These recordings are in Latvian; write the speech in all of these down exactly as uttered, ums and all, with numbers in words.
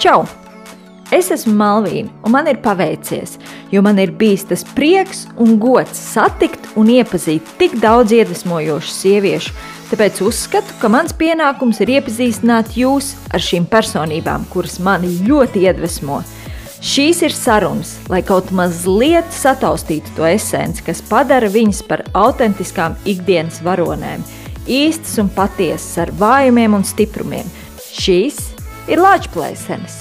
Čau! Es esmu Malvīna, un man ir paveicies, jo man ir bijis tas prieks un gods satikt un iepazīt tik daudz iedvesmojošu sieviešu, tāpēc uzskatu, ka mans pienākums ir iepazīstināt jūs ar šīm personībām, kuras mani ļoti iedvesmo. Šīs ir sarunas, lai kaut mazliet sataustītu to esenci, kas padara viņas par autentiskām ikdienas varonēm, īstas un patiesas ar vājumiem un stiprumiem. Šīs ir Lāčplēsenes.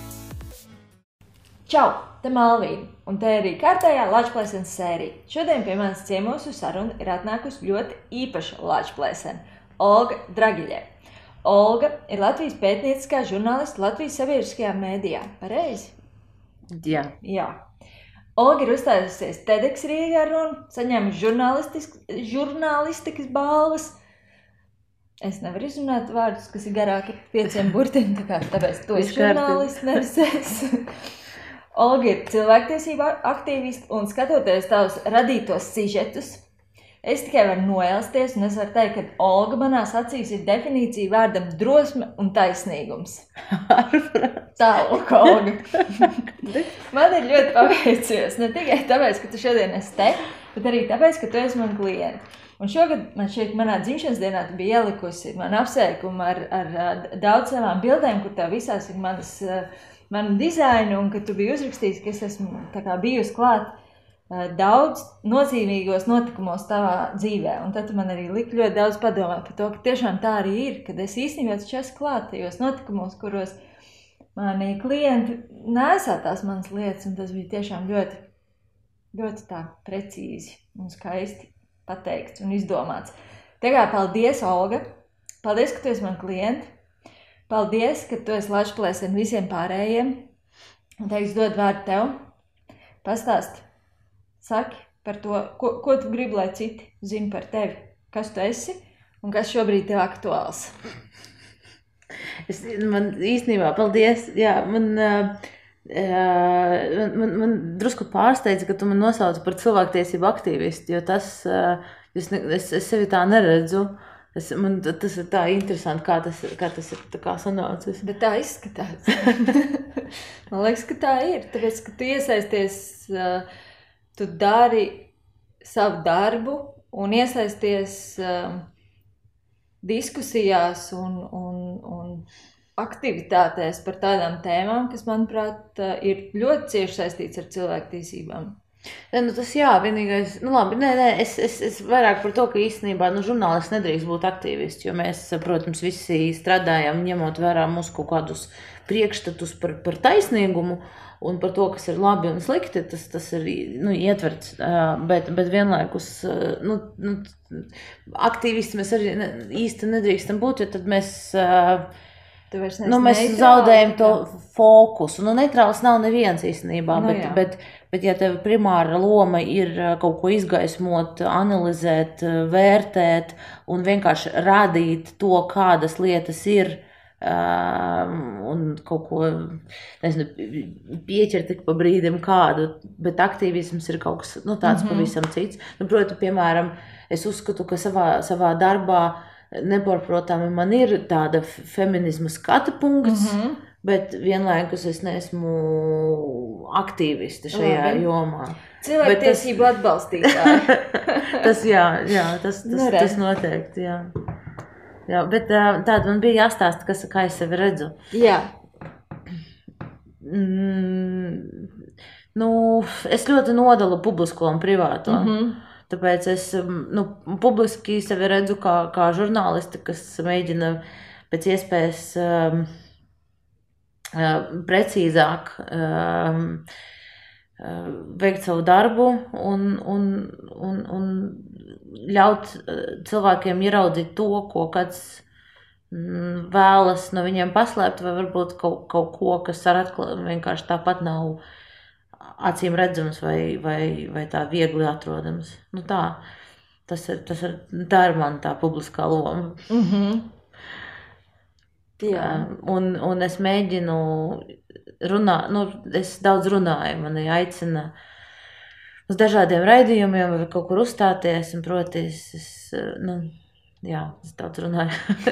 Čau, te Malvīna, un te arī kārtējā Lāčplēsenes sērija. Šodien pie manis ciemos uz sarunu ir atnākusi ļoti īpaša Lāčplēsene – Olga Dragiļe. Olga ir Latvijas pētnieciskā žurnāliste Latvijas sabiedriskajā mēdījā. Pareizi? Jā. Jā. Olga ir uzstājusies TEDx Rīgā runu, saņēmusi žurnālistikas balvas. Es nevaru izrunāt vārdus, kas ir garāki par pieciem burtiem, tā kā tāpēc to ir žurnālists, nevis es. Olga ir cilvēktiesība aktīviste un skatoties tavus radītos sižetus, es tikai varu noelsties un es varu teikt, ka Olga manās acīs ir definīcija vārdam drosme un taisnīgums. Tālāk, Olga. Man ir ļoti paveicies, ne tikai tāpēc, ka tu šodien esi te, bet arī tāpēc, ka tu esi man klienti. Un šogad man šeit manā dzimšanas dienā tu bija ielikusi man apsveikumu ar, ar, ar daudz savām bildēm, kur tev visās ir manas, manu dizainu, un ka tu biji uzrakstījis, ka es esmu tā kā bijusi klāt daudz nozīmīgos notikumos tavā dzīvē. Un tad tu man arī liki ļoti daudz padomāt par to, ka tiešām tā arī ir, kad es īstenībā taču esmu klāt tajos notikumos, kuros mani klienti nesā tās manas lietas, un tas bija tiešām ļoti, ļoti tā precīzi un skaisti pateikts un izdomāts. Tā kā paldies, Olga. Paldies, ka tu esi man klienti. Paldies, ka tu esi Lāčplēsene visiem pārējiem. Un teiks, dod vārdu tev. Pastāsti, saki par to, ko, ko tu gribi, lai citi zina par tevi. Kas tu esi un kas šobrīd tev aktuāls. Es, man īstenībā, paldies. Jā, man... Uh... Man, man, man drusku pārsteidza, ka tu man nosauci par cilvēktiesību aktīvistu, jo tas, es, es, es sevi tā neredzu. Es, man, tas ir tā interesanti, kā tas, kā tas ir tā kā sanācis. Bet tā izskatās. Man liekas, ka tā ir, tāpēc, ka tu iesaisties, tu dari savu darbu un iesaisties diskusijās un, un, un aktivitātēs par tādām tēmām, kas, manuprāt, ir ļoti cieši saistīts ar cilvēktiesībām. Ne, nu tas jā, vienīgais, nu labi, nē, nē, es, es, es vairāk par to, ka īstenībā, nu, žurnālists nedrīkst būt aktīvists, jo mēs, protams, visi strādājam, ņemot vērā mūsu kaut kādus priekšstatus par, par taisnīgumu un par to, kas ir labi un slikti, tas, tas ir, nu, ietverts, bet, bet vienlaikus, nu, nu, aktīvisti mēs arī ne, īsti nedrīkstam būt, jo tad mēs... Nu, mēs neitrāli, zaudējam to fokusu. Nu, neitrāls nav neviens īstenībā, nu, bet, bet, bet ja tev primāra loma ir kaut ko izgaismot, analizēt, vērtēt un vienkārši rādīt to, kādas lietas ir um, un kaut ko, nezinu, pieķert tik pa brīdim kādu, bet aktīvisms ir kaut kas, nu, tāds mm-hmm. pavisam cits. Nu, proti, piemēram, es uzskatu, ka savā, savā darbā nepārprotami man ir tāda feminisma skata punkts, mm-hmm. bet vienlaikus es neesmu aktīviste šajā Labi. Jomā. Cilvēktiesību tas... atbalstītāji. tas jā, jā, tas, tas, nu, tas noteikti, jā. jā. Bet tāda man bija jāstāsta, kas, kā es sevi redzu. Jā. Mm, nu, es ļoti nodalu publisko un privāto. Mm-hmm. Tāpēc es nu, publiski sevi redzu kā, kā žurnālisti, kas mēģina pēc iespējas um, precīzāk um, veikt savu darbu un, un, un, un ļaut cilvēkiem ieraudzīt to, ko kāds vēlas no viņiem paslēpt, vai varbūt kaut, kaut ko, kas ar atklājumu vienkārši tāpat nav acīm redzams vai, vai, vai tā viegli atrodams. Nu tā, tas ir, tas ir, tā ir man tā publiskā loma. Mm-hmm. Jā. Un, un es mēģinu runāt, nu, es daudz runāju, mani aicina uz dažādiem raidījumiem vai kaut kur uzstāties, un proti, es, es nu, Jā, es daudz runāju.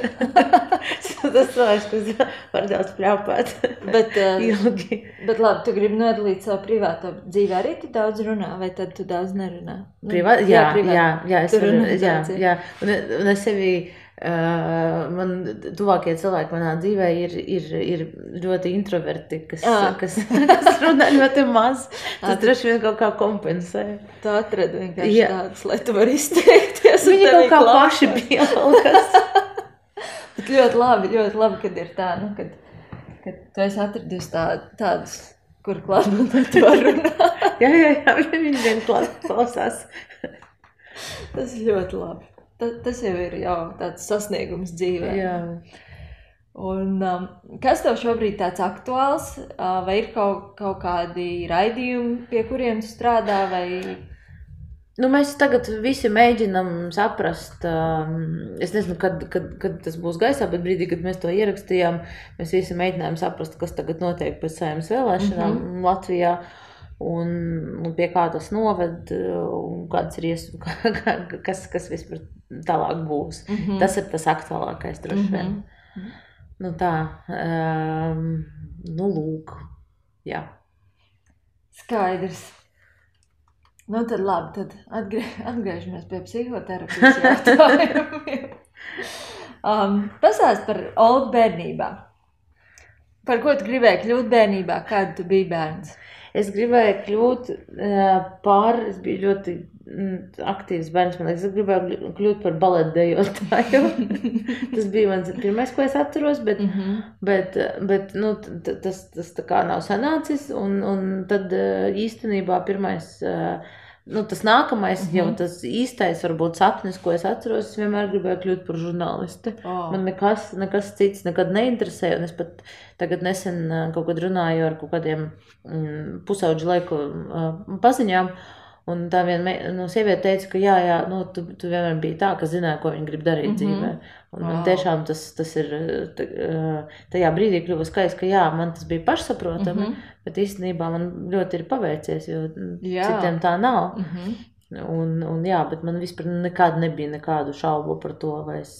Tas vairs, kas var daudz pļaupāt. Bet, uh, Ilgi. Bet labi, tu gribi nodalīt savu privāto dzīvi, arī tu daudz runā, vai tad tu daudz nerunā? Nu, Privā... Jā, jā, privāt. jā, jā, es Tu varu, runā jā, daudz, jā. jā. Un, un es sevi, uh, man tuvākie cilvēki manā dzīvē ir, ir, ir ļoti introverti, kas, Jā. kas, kas runā ļoti maz. Tas droši vien kaut kā kompensē. Tu atradi vienkārši Jā. tādus, lai tu vari izteikties. un Viņi tev kaut kā ir paši klausās. pieaugas. Bet ļoti labi, ļoti labi, kad ir tā, nu, kad, kad tu esi atradis tā, tādus, kur klātbūtnē tu vari runāt. Jā, jā, jā, viņi vien klausās. Tas ir ļoti labi. Ta, tas jau ir jau tāds sasniegums dzīvē. Jā. Un um, kas tev šobrīd tāds aktuāls? Uh, vai ir kaut, kaut kādi raidījumi, pie kuriem tu strādā, vai... Nu, mēs tagad visi mēģinam saprast, um, es nezinu, kad, kad, kad tas būs gaisā, bet brīdī, kad mēs to ierakstījām, mēs visi mēģinājām saprast, kas tagad notiek pēc Saeimas vēlēšanām mm-hmm. Latvijā, un, un pie kā tas noved, un kāds ir ies, kas, kas vispār tālāk būs. Mm-hmm. Tas ir tas aktuālākais, droši vien. Mm-hmm. Nu tā, um, nu lūk, jā. Skaidrs. Nu, tad labi, tad atgrie, atgriežamies pie psihoterapijas jautājumiem. um, Pasāst par Olgu bērnībā. Par ko tu gribēji kļūt bērnībā, kāda tu biji bērns? Es gribēju kļūt uh, par, es biju ļoti mm, aktīvs bērns, man liekas, es gribēju kļūt par baletdejotāju. Tas bija mans pirmais, ko es atceros, bet, mm-hmm. bet, bet nu, t- tas, tas tā kā nav sanācis, un, un tad uh, īstenībā pirmais, uh, nu, tas nākamais, mm-hmm. jau tas īstais varbūt sapnis, ko es atceros, es vienmēr gribēju kļūt par žurnālisti. Oh. Man nekas, nekas cits nekad neinteresēja, un es pat tagad nesen uh, kaut kad runāju ar kaut kādiem mm, pusauģu laiku uh, paziņām, un tā viena no sieviete teica, ka jā, jā, nu, tu, tu vienmēr biji tā, ka zināji, ko viņa grib darīt mm-hmm. dzīvē. Un wow. man tiešām tas, tas ir, tajā brīdī kļuva skaidrs, ka jā, man tas bija pašsaprotami, mm-hmm. bet īstenībā man ļoti ir paveicies, jo jā. Citiem tā nav. Mm-hmm. Un, un jā, bet man vispār nekad nebija nekādu šaubu par to, vai es,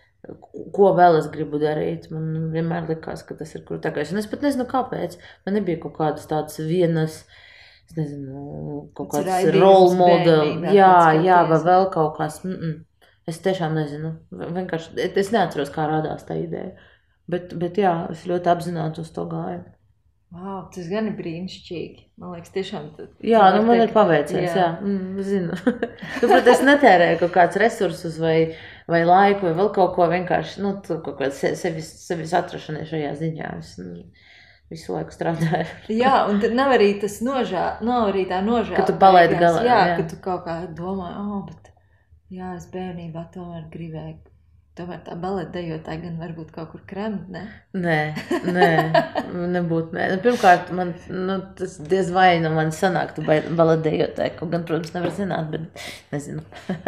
ko vēl es gribu darīt. Man vienmēr likās, ka tas ir krūtākais. Un es pat nezinu, kāpēc. Man nebija kaut kādas tādas vienas, es nezinu, kaut kāds role model. Jā, jā, vai vēl kaut kāds. Mm-mm. Es tiešām nezinu. Vienkārši, es neatceros, kā radās tā ideja. Bet, bet jā, es ļoti apzināti uz to gāju. Wow, tas gan ir brīnišķīgi. Man liekas, tiešām... Tad, jā, nu man teikt, ir paveicies, jā. jā. Mm, zinu. Tāpēc es netērēju kaut kāds resursus vai, vai laiku vai vēl kaut ko vienkārši, nu, kaut kāds sevis, sevis atrašanai šajā ziņā. Es nu, visu laiku strādāju. Jā, un tad nav arī tas nožā, nav arī tā nožēla. Ka tu palaidi galā. Jā, jā, ka tu kaut kā domā, oh, bet jā, es bērnībā tomēr gribēju. Tomēr tā baletdejotāja gan varbūt kaut kur kremt, ne? Nē, nē, nebūtu, nē. Nu, pirmkārt, man, nu, tas diez vai no man sanāktu baletdejotāja, kaut gan, protams, nevar zināt, bet nezinu.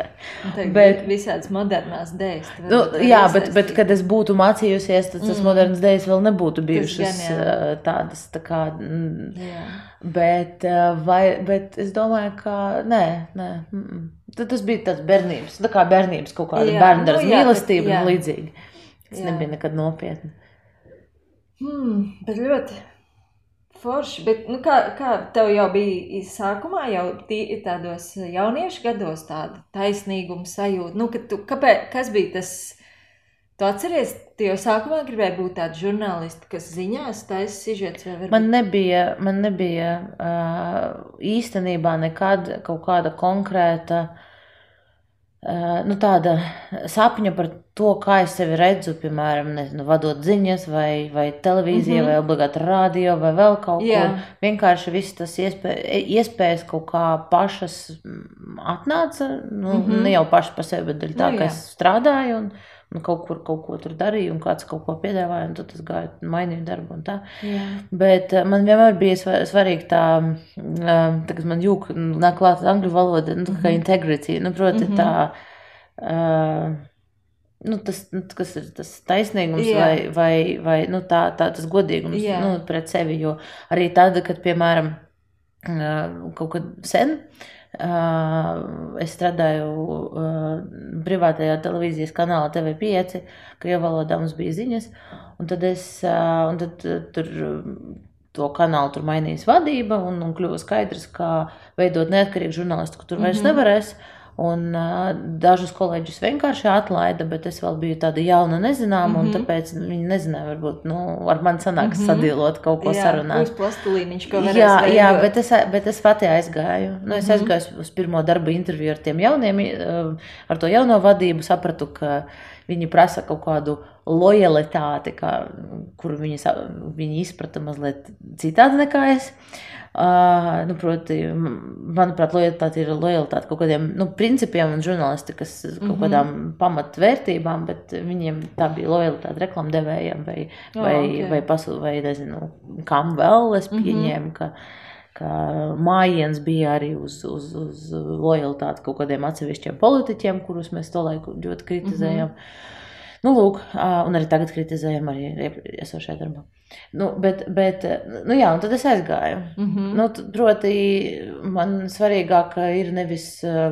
bet visādas modernās dēļas. Nu, jā, bet, bet, kad es būtu mācījusies, tad tas mm. modernas dēļas vēl nebūtu bijušas gan, tādas, tā kā, jā. Bet, vai, bet es domāju, ka, nē, nē, mm. Tad tas bija tāds bērnības, tā kā bērnības kaut kāda bērndaras nu, mīlestība un līdzīgi. Tas jā. Nebija nekad nopietni. Hmm, bet ļoti forši. Bet, nu, kā, kā tev jau bija sākumā, jau tī, tādos jauniešu gados tāda taisnīguma sajūta? Nu, ka tu, kāpēc, kas bija tas, tu atceries, tu jau sākumā gribēji būt tāda žurnālisti, kas ziņās taisa sižets vai varbūt? Man nebija, man nebija uh, īstenībā nekad kaut kāda konkrēta Uh, nu, tāda sapņa par to, kā es sevi redzu, piemēram, nezinu, vadot ziņas vai, vai televīzija, mm-hmm. vai obligāti radio, vai vēl kaut yeah. kur. Vienkārši viss tas iespē, iespējas kaut kā pašas atnāca, nu, mm-hmm. ne jau paši par sevi, bet tā, nu, ka es strādāju un, un kaut kur kaut ko tur darīju, un kāds kaut ko piedāvāja, un tad es gāju, mainīju darbu un tā. Yeah. Bet uh, man vienmēr bija svarīgi tā, uh, tā kad man jūk nāk klāt angļu valoda, nu, tā kā integrity, nu, proti mm-hmm. tā, uh, nu, tas, nu, kas ir tas taisnīgums yeah. vai, vai, vai, nu, tā, tā, tas godīgums, yeah. nu, pret sevi, jo arī tad, kad, piemēram, kaut kad sen. Es strādāju privātajā televīzijas kanālā T V pieci, krievu valodā mums bija ziņas, un tad es, un tad tur to kanālu tur mainījās vadība, un, un kļuva skaidrs, ka veidot neatkarīgu žurnālistiku tur vairs mm-hmm. nevarēs. Un uh, dažus kolēģus vienkārši atlaida, bet es vēl biju tāda jauna nezināma, mm-hmm. un tāpēc viņi nezināja, varbūt, nu, ar mani sanāks mm-hmm. sadīlot kaut ko jā, sarunāt. Jā, būs plastilīniņš, ko varēs jā, veidot. Jā, bet es, bet es pati aizgāju. Nu, es mm-hmm. aizgāju uz pirmo darba interviju ar tiem jauniem, ar to jauno vadību, sapratu, ka viņi prasa kaut kādu lojalitāti, kā, kur viņi, viņi izprata mazliet citādi nekā es. Uh, nu, proti, manuprāt, lojalitāte ir lojalitāte kaut kādiem nu, principiem un žurnālistikas kaut mm-hmm. kādām pamatvērtībām, bet viņiem tā bija lojalitāte reklamdevējiem vai, oh, vai, okay. vai, pasu, vai nezinu, kam vēl es pieņēmu, mm-hmm. ka, ka mājiens bija arī uz, uz, uz lojalitāti kaut kādiem atsevišķiem politiķiem, kurus mēs to laiku ļoti kritizējam. Mm-hmm. Nu, lūk, un arī tagad kritizējam arī esošajā darbā. Nu, bet, bet, nu jā, un tad es aizgāju. Mm-hmm. Nu, proti, man svarīgāk ir nevis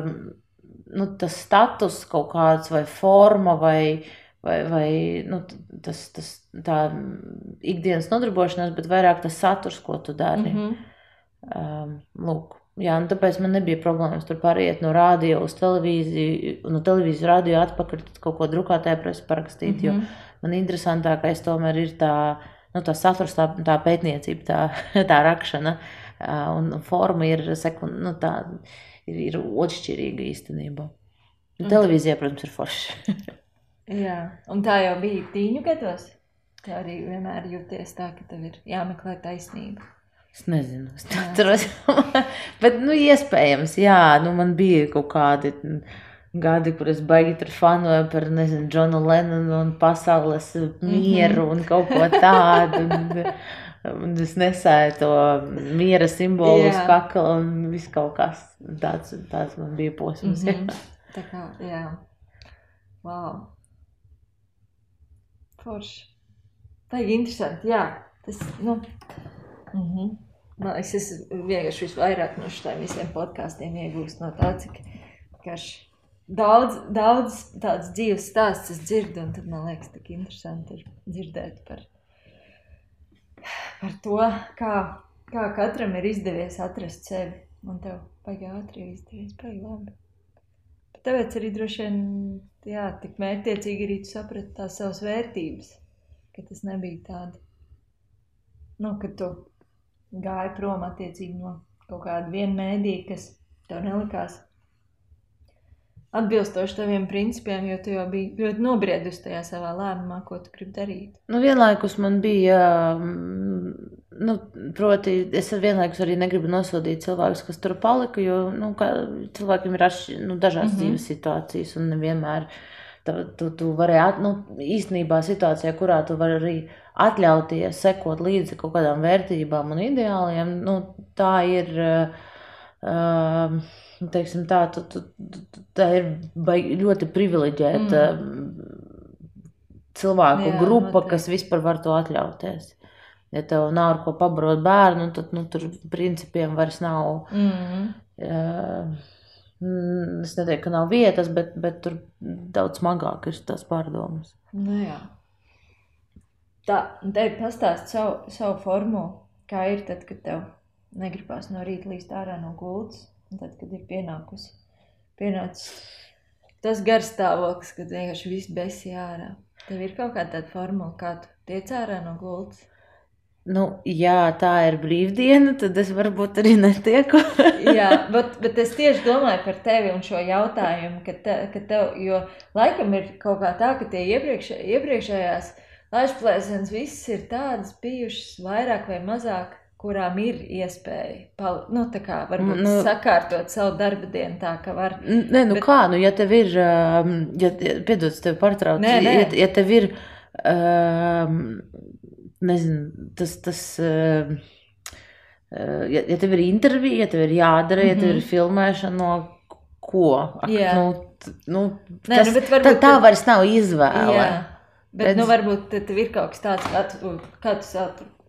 nu, tas status kaut kāds vai forma vai, vai, vai nu, tas, tas, tā ikdienas nodarbošanās, bet vairāk tas saturs, ko tu dari. Mm-hmm. Um, lūk. Jā, un tāpēc man nebija problēmas tur pāriet no rādio uz televīziju, no televīziju rādio atpakaļ kaut ko drukātajā presē parakstīt, mm-hmm. jo man interesantākais tomēr ir tā, nu, tā saturs, tā, tā pētniecība, tā, tā rakšana, un forma ir, sekund, nu, tā, ir, ir otršķirīga īstenībā. Un televīzijā, protams, ir forši. Jā, un tā jau bija tīņu gados? Tā arī vienmēr jūties tā, ka tev ir jāmeklē taisnība. Es nezinu, es atceros, bet, nu, iespējams, jā, nu, man bija kaut kādi gadi, kur es baigi tur fanoju par, nezinu, Džonu Lennonu un pasaules mieru un kaut ko tādu, un, un es nesēju to miera simbolu uz kakla un viss kaut kas tāds, tāds man bija posms, jā. Mm-hmm. Tā kā, jā. Wow. Forši. Tā ir interesanti, jā. Tas, nu... Mm-hmm. Man, es esmu vienkārši visvairāk no šitām visiem podkāstiem iegūst no tā, cik daudz, daudz tāds dzīves stāsts es dzirdu, un tad man liekas tik interesanti ir dzirdēt par, par to, kā, kā katram ir izdevies atrast sevi, un tev paigi ātri izdevies, paigi labi. Bet tāpēc arī droši vien, jā, tik mērķtiecīgi arī tu saprati tās savas vērtības, ka tas nebija tāda, nu, ka tu gāja prom attiecīgi no kaut kāda viena mēdīja, kas tev nelikās atbilstoši taviem principiem, jo tu jau biji ļoti nobriedusi tajā savā lēmumā, ko tu gribi darīt. Nu, vienlaikus man bija, nu, proti, es vienlaikus arī negribu nosodīt cilvēkus, kas tur palika, jo, nu, kā cilvēkiem ir atšķi, nu, dažās mm-hmm. dzīves situācijas un nevienmēr tu, tu, tu vari, at, nu, īstenībā situācijā, kurā tu vari arī atļauties sekot līdzi kaut kādām vērtībām un ideāliem, nu, tā ir, uh, teiksim tā, tu, tu, tu, tā ir ļoti privileģēta mm. cilvēku Jā, grupa, noteikti. Kas vispār var to atļauties. Ja tev nav ar ko pabarot bērnu, tad, nu, tur principiem vairs nav, mm. uh, es neteiktu, ka nav vietas, bet, bet tur daudz smagāk ir tās pārdomas. Nu jā. Tā, un tev pastāst savu, savu formulu, kā ir tad, kad tev negribās no rīta līst ārā no gultas, un tad, kad ir pienākusi, pienācis tas garstāvoklis, kad vienkārši viss besi ārā. Tev ir kaut kāda tāda formula, kā tu tiec ārā no gultas? Nu, jā, tā ir brīvdiena, tad es varbūt arī netieku. Jā, bet, bet es tieši domāju par tevi un šo jautājumu, ka, te, ka tev, jo laikam ir kaut kā tā, ka tie iepriekš, iepriekšējās laišplēsienas viss ir tādas bijušas vairāk vai mazāk, kurām ir iespēja, pal, nu, tā kā varbūt nu, sakārtot savu darba dienu tā, ka var. Nē, nu bet... kā, nu, ja tev ir, ja, piedod, tev pārtrauc, nē, nē. Ja, ja tev ir, um, nezinu, tas, tas, uh, ja, ja tev ir intervija, ja tev ir jādara, mm-hmm. ja tev ir filmēšana, no ko? Ak, Jā. Nu, nu, nē, tas, nu, bet varbūt, tā, tā vairs nav izvēle. Jā. Bet, Redz... nu, varbūt tev ir kaut kas tāds, kā tu, kā tu savu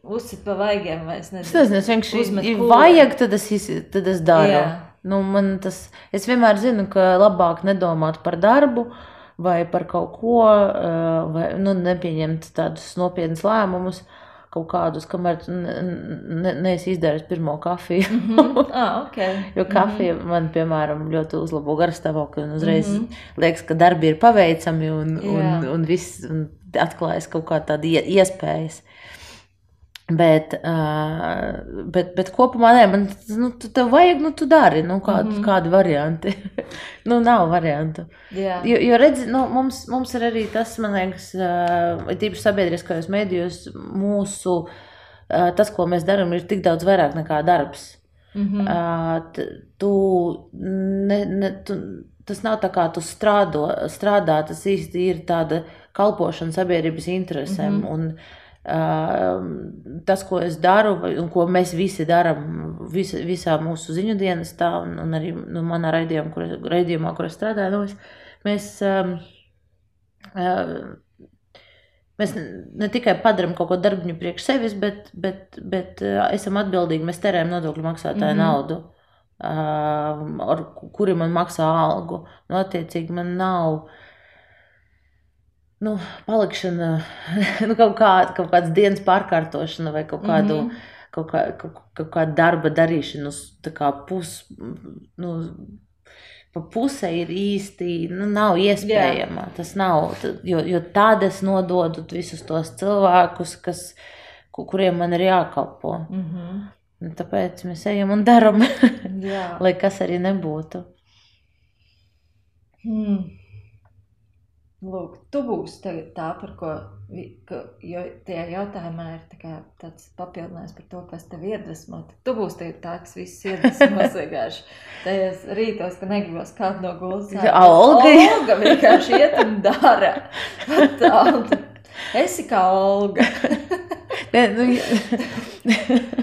uzsit pa vaigiem, vai es Es nezinu. nezinu, es vienkārši, Uzmet ja kūlē. vajag, tad es, iz- tad es daru. Jā. Nu, man tas, es vienmēr zinu, ka labāk nedomāt par darbu vai par kaut ko, eh, vai, nu, nepieņemt tādus nopietnus lēmumus, kaut kādus, kamēr tu ne, ne, neesi izdarījis pirmo kafiju. Mhm. Ah, ok. Jo kafija man, piemēram, ļoti uzlabo garstāvokli un uzreiz Mhm. liekas, ka darbi ir paveicami un, un, Jā. un viss un atklājas kaut kā tāda ie- iespējas. Bet, uh, bet, bet kopumā nē, man, nu, tu tev vajag, nu, tu dari, nu, kādu, Mhm. kādi varianti. Nu, nav variantu. Jā. Jo, jo redzi, nu, mums, mums ir arī tas, man liekas, uh, tīpaši sabiedriskajos medijos, mūsu, uh, tas, ko mēs darām, ir tik daudz vairāk nekā darbs. Mhm. Uh, t- tu, ne, ne, tu, tas nav tā kā tu strādo, strādā, tas īsti ir tāda kalpošana sabiedrības interesēm. Mhm. Un, uh, tas, ko es daru, vai- un ko mēs visi darām vis, visā mūsu ziņu dienestā, un, un arī nu, manā raidījumā, kur, es- raidījumā, kur es strādāju, nu, es, mēs, um, uh, mēs ne, ne tikai padarām kaut ko darbiņu priekš sevis, bet, bet, bet uh, esam atbildīgi, mēs terējam nodokļu maksātāju Mhm. naudu, uh, ar ku- kuri man maksā algu. Nu, attiecīgi, man nav nu, palikšana, nu, kaut, kā, kaut kādas dienas pārkārtošana vai kaut kādu, Mhm. kaut kā, kaut, kaut kādu darba darīšanu uz tā kā pus, nu, pa pusē ir īsti, nu, nav iespējama. Tas nav, t- jo, jo tad es nododu visus tos cilvēkus, kas, ku- kuriem man ir jākalpo. Mhm. Un tāpēc mēs ejam un daram, Jā. lai kas arī nebūtu. Hmm. Lūk, tu būsi tagad tā, par ko, vi- ka, jo tie jautājumā ir tā kā tāds papildinājums par to, kas tev iedvesmo. tad Tu būsi tagad tā, kas visus iedvesmos vienkārši tajos rītos, ka negribas kādu no gulas. Jā, Olga. Olga vienkārši iet un dara. Tā, un tu esi kā Olga. Ne, nu,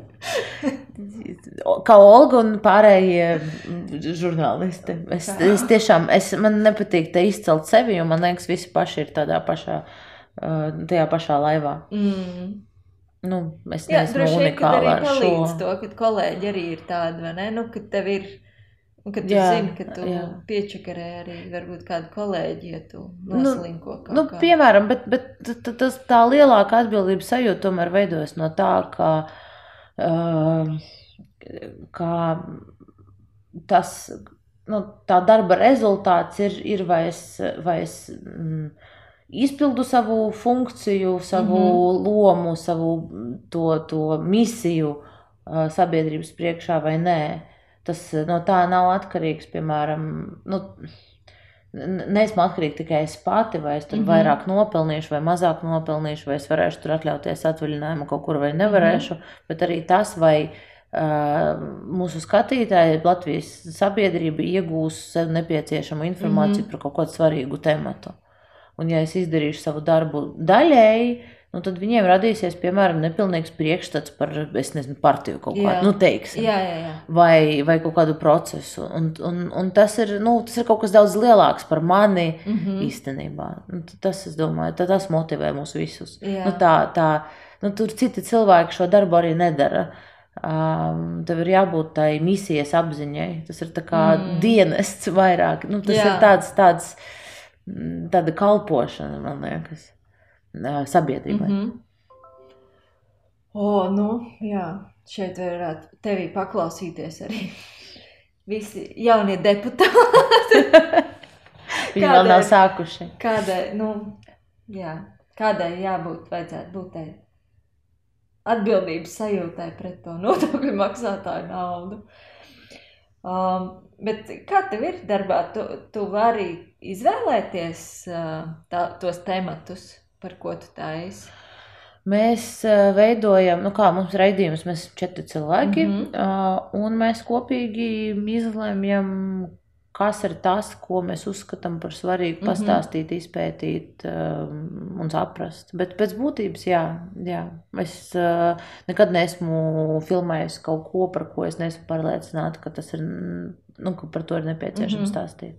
kā Olga un pārējie žurnālisti. Es, es tiešām, es, man nepatīk te izcelt sevi, jo man liekas, visi paši ir tādā pašā, uh, tajā pašā laivā. Mm. Nu, es Jā, neesmu droši vien, kad arī unikāla ar palīdz šo. to, kad kolēģi arī ir tādi, vai ne? Nu, kad tev ir, un kad tu Jā, zini, ka tu jā. piečakarē arī varbūt kādu kolēģi, ja tu Nu, noslinko kaut Nu, kā. piemēram, bet, bet t- t- tas, tā lielākā atbildības sajūta tomēr veidojas no tā, ka, uh, ka tas, nu, tā darba rezultāts ir, ir vai es, vai es mm, izpildu savu funkciju, savu Mhm. lomu, savu mm, to, to misiju uh, sabiedrības priekšā vai nē. Tas uh, no tā nav atkarīgs, piemēram, nu, n- neesmu atkarīga tikai es pati, vai es tur Mhm. vairāk nopelnīšu vai mazāk nopelnīšu, vai es varēšu tur atļauties atvaļinājumu kaut kur vai nevarēšu, bet arī tas, vai uh, mūsu skatītāji, Latvijas sabiedrība iegūs sev nepieciešamu informāciju Mhm. par kaut kādu svarīgu tematu. Un ja es izdarīšu savu darbu daļēji, nu, tad viņiem radīsies, piemēram, nepilnīgs priekšstats par, es nezinu, partiju kaut Jā. kādu, nu, teiksim. Jā, jā, jā. Vai, vai kaut kādu procesu. Un, un, un tas, ir, nu, tas ir kaut kas daudz lielāks par mani Mhm. īstenībā. Nu, t- tas, es domāju, tā- tas motivē mūs visus. Jā. Nu, tā, tā, nu, tur citi cilvēki šo darbu arī nedara. Um, tev ir jābūt tai misijas apziņai. Tas ir tā kā Mm. mm. dienests vairāk. Nu, tas Jā. ir tāds, tāds, mm, tāda kalpošana, man liekas, ā, sabiedrībai. Mhm. O, nu, jā, šeit varētu tevī paklausīties arī visi jaunie deputāti. Viņi vēl nav Kādai- sākuši. Kādai, nu, jā, kādai jābūt, vajadzētu būt tai atbildības sajūtai pret to nodokļu maksātāju naudu. Um, bet kā tev ir darbā? Tu, tu vari izvēlēties uh, tā, tos tematus, par ko tu taisi? Mēs ā, veidojam, nu kā mums raidījums, mēs esam četri cilvēki, Mhm. ā, un mēs kopīgi izlemjam, kas ir tas, ko mēs uzskatām par svarīgu Mhm. pastāstīt, izpētīt ā, un saprast. Bet pēc būtības, jā, jā. Es ā, nekad neesmu filmējis kaut ko, par ko es neesmu pārliecināta, ka tas ir, nu, ka par to ir nepieciešams Mhm. stāstīt.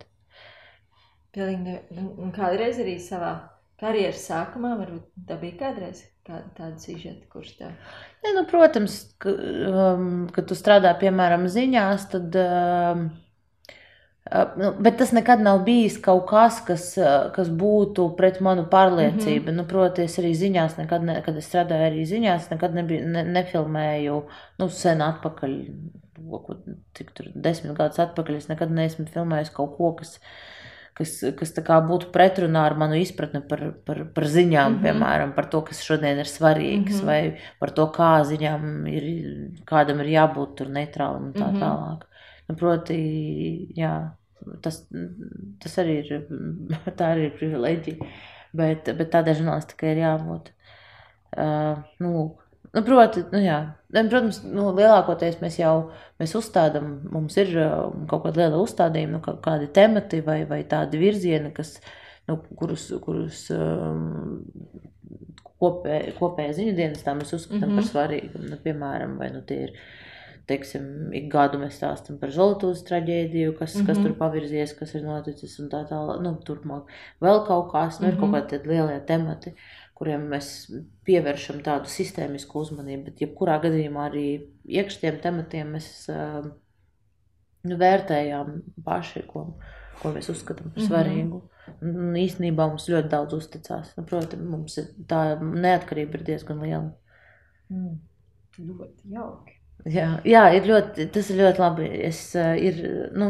Pilnīgi, ne- un kādreiz arī savā karjeras sākumā, varbūt tā bija kādreiz, kāda tāda sižeta, kurš tev? Ne, nu, protams, ka, um, kad tu strādā, piemēram, ziņās, tad, um, uh, bet tas nekad nav bijis kaut kas, kas, uh, kas būtu pret manu pārliecību. Mm-hmm. Nu, proti, es arī ziņās, nekad, ne, kad es strādāju arī ziņās, nekad nebija, ne, nefilmēju, nu, sen atpakaļ, cik tur desmit gadus atpakaļ, es nekad neesmu filmējis kaut ko, kas, kas, kas tā kā būtu pretrunā ar manu izpratni par, par, par ziņām, mm-hmm. piemēram, par to, kas šodien ir svarīgs, mm-hmm. vai par to, kā ziņām ir, kādam ir jābūt tur neitrālam un tā mm-hmm. tālāk. Nu, proti, jā, tas, tas arī ir, tā arī ir privileģija, bet, bet tādai žurnālistikai ir jābūt. Uh, nu, nu, proti, nu jā, protams, nu, lielākoties mēs jau, mēs uzstādam, mums ir kaut kāda liela uzstādījuma, nu, kādi temati vai, vai tādi virzieni, kas, nu, kurus, kurus um, kopē, kopējā ziņu dienestā mēs uzskatām mm-hmm. par svarīgu. Nu, piemēram, vai nu tie ir, teiksim, ik gadu mēs stāstam par Zolotūzas traģēdiju, kas, mm-hmm. kas tur pavirzies, kas ir noticis un tā tālāk, nu, turpmāk vēl kaut kās, nu, mm-hmm. ir kaut kādi tādi lielie temati, kuriem mēs pievēršam tādu sistēmisku uzmanību, bet jebkurā gadījumā arī iekšķiem tematiem mēs uh, nu, vērtējām paši, ko, ko mēs uzskatām par svarīgu. Mm-hmm. Un īstenībā mums ļoti daudz uzticās. Nu, protams, mums ir, tā neatkarība ir diezgan liela. Mm. Ļoti jauki. Jā, jā ir ļoti, tas ir ļoti labi. Es, uh, ir, nu,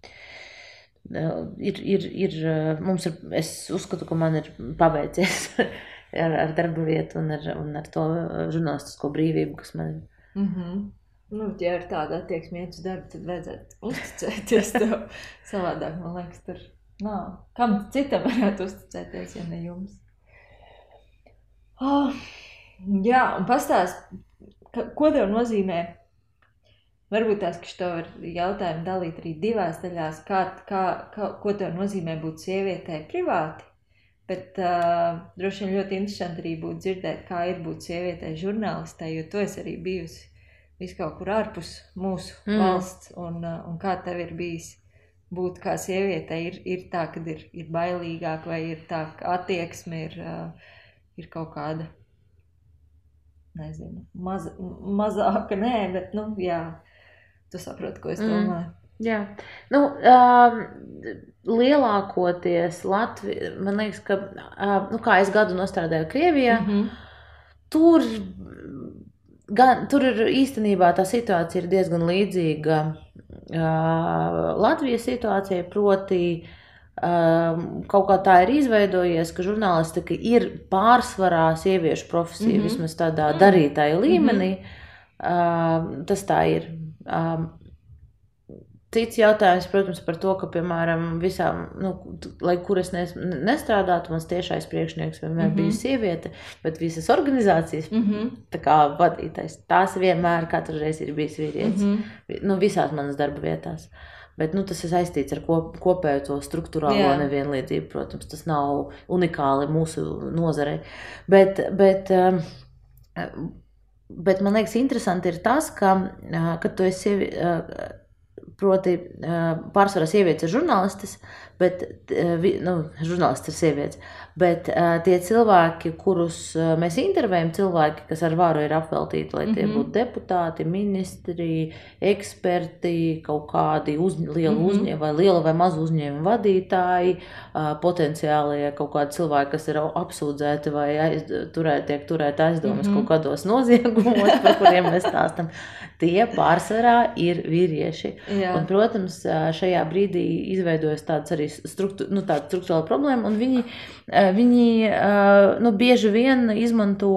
ir, ir, ir, mums ir, es uzskatu, ka man ir paveicies ar, ar darba vietu un ar, un ar to žurnālistisko brīvību, kas man ir. Mm-hmm. Nu, ja ir tāda attieksme iet uz darbu, tad vajadzētu uzticēties tev. Savādāk, man liekas, tur nav. Kam citam varētu uzticēties, ja ne jums? Oh, jā, un pastāst, ka, ko tev nozīmē, varbūt tās, ka šo var jautājumu dalīt arī divās daļās, kā, kā, kā, ko tev nozīmē būt sievietei privāti, bet uh, droši vien ļoti interesanti arī būtu dzirdēt, kā ir būt sievietei žurnālistei, jo tu esi arī bijusi visu kaut kur ārpus mūsu mm. valsts, un, uh, un kā tev ir bijis būt kā sievietei, ir, ir tā, kad ir, ir bailīgāk, vai ir tā, ka attieksme ir, uh, ir kaut kāda, nezinu, maz, mazāka, nē, bet, nu, jā, tu saproti, ko es domāju. Mm. Jā, nu, um, lielākoties Latvija, man liekas, ka, um, nu, kā es gadu nostrādāju Krievijā, mm-hmm. tur, gan, tur ir īstenībā tā situācija ir diezgan līdzīga uh, Latvijas situācijai, proti um, kaut kā tā ir izveidojies, ka žurnālistika ir pārsvarā sieviešu profesija, mm-hmm. vismaz tādā darītāja līmenī, mm-hmm. uh, tas tā ir. Um, Cits jautājums, protams, par to, ka, piemēram, visām, nu, lai kur es nes, nestrādātu, mans tiešais priekšnieks vienmēr mm-hmm. bija sieviete, bet visas organizācijas, mm-hmm. tā kā vadītājs, tās vienmēr katru reizi ir bijis vīrietis, mm-hmm. nu, visās manas darba vietās. Bet, nu, tas ir saistīts ar kop, kopēju to struktūrālo yeah. nevienlīdzību, protams, tas nav unikāli mūsu nozarei. Bet, bet, um, bet man liekas, interesanti ir tas, ka, kad tu esi sievi, proti, pārsvarā sievietes ir žurnālistes, bet, nu, žurnālists ir sievietes, bet tie cilvēki, kurus mēs intervējam, cilvēki, kas ar varu ir apveltīti, lai tie mm-hmm. būtu deputāti, ministri, eksperti, kaut kādi uz, lieli mm-hmm. uzņēmumi, vai liela vai maza uzņēmuma vadītāji, potenciālie kaut kādi cilvēki, kas ir apsūdzēti vai aiz, turēt, tiek turēt aizdomas mm-hmm. kaut kādos noziegumos, par kuriem mēs stāstam. Tie pārsvarā ir vīrieši. Jā. Un, protams, šajā brīdī izveidojas tāds arī struktu, nu, tāda struktūrāla problēma, un viņi, viņi nu, bieži vien izmanto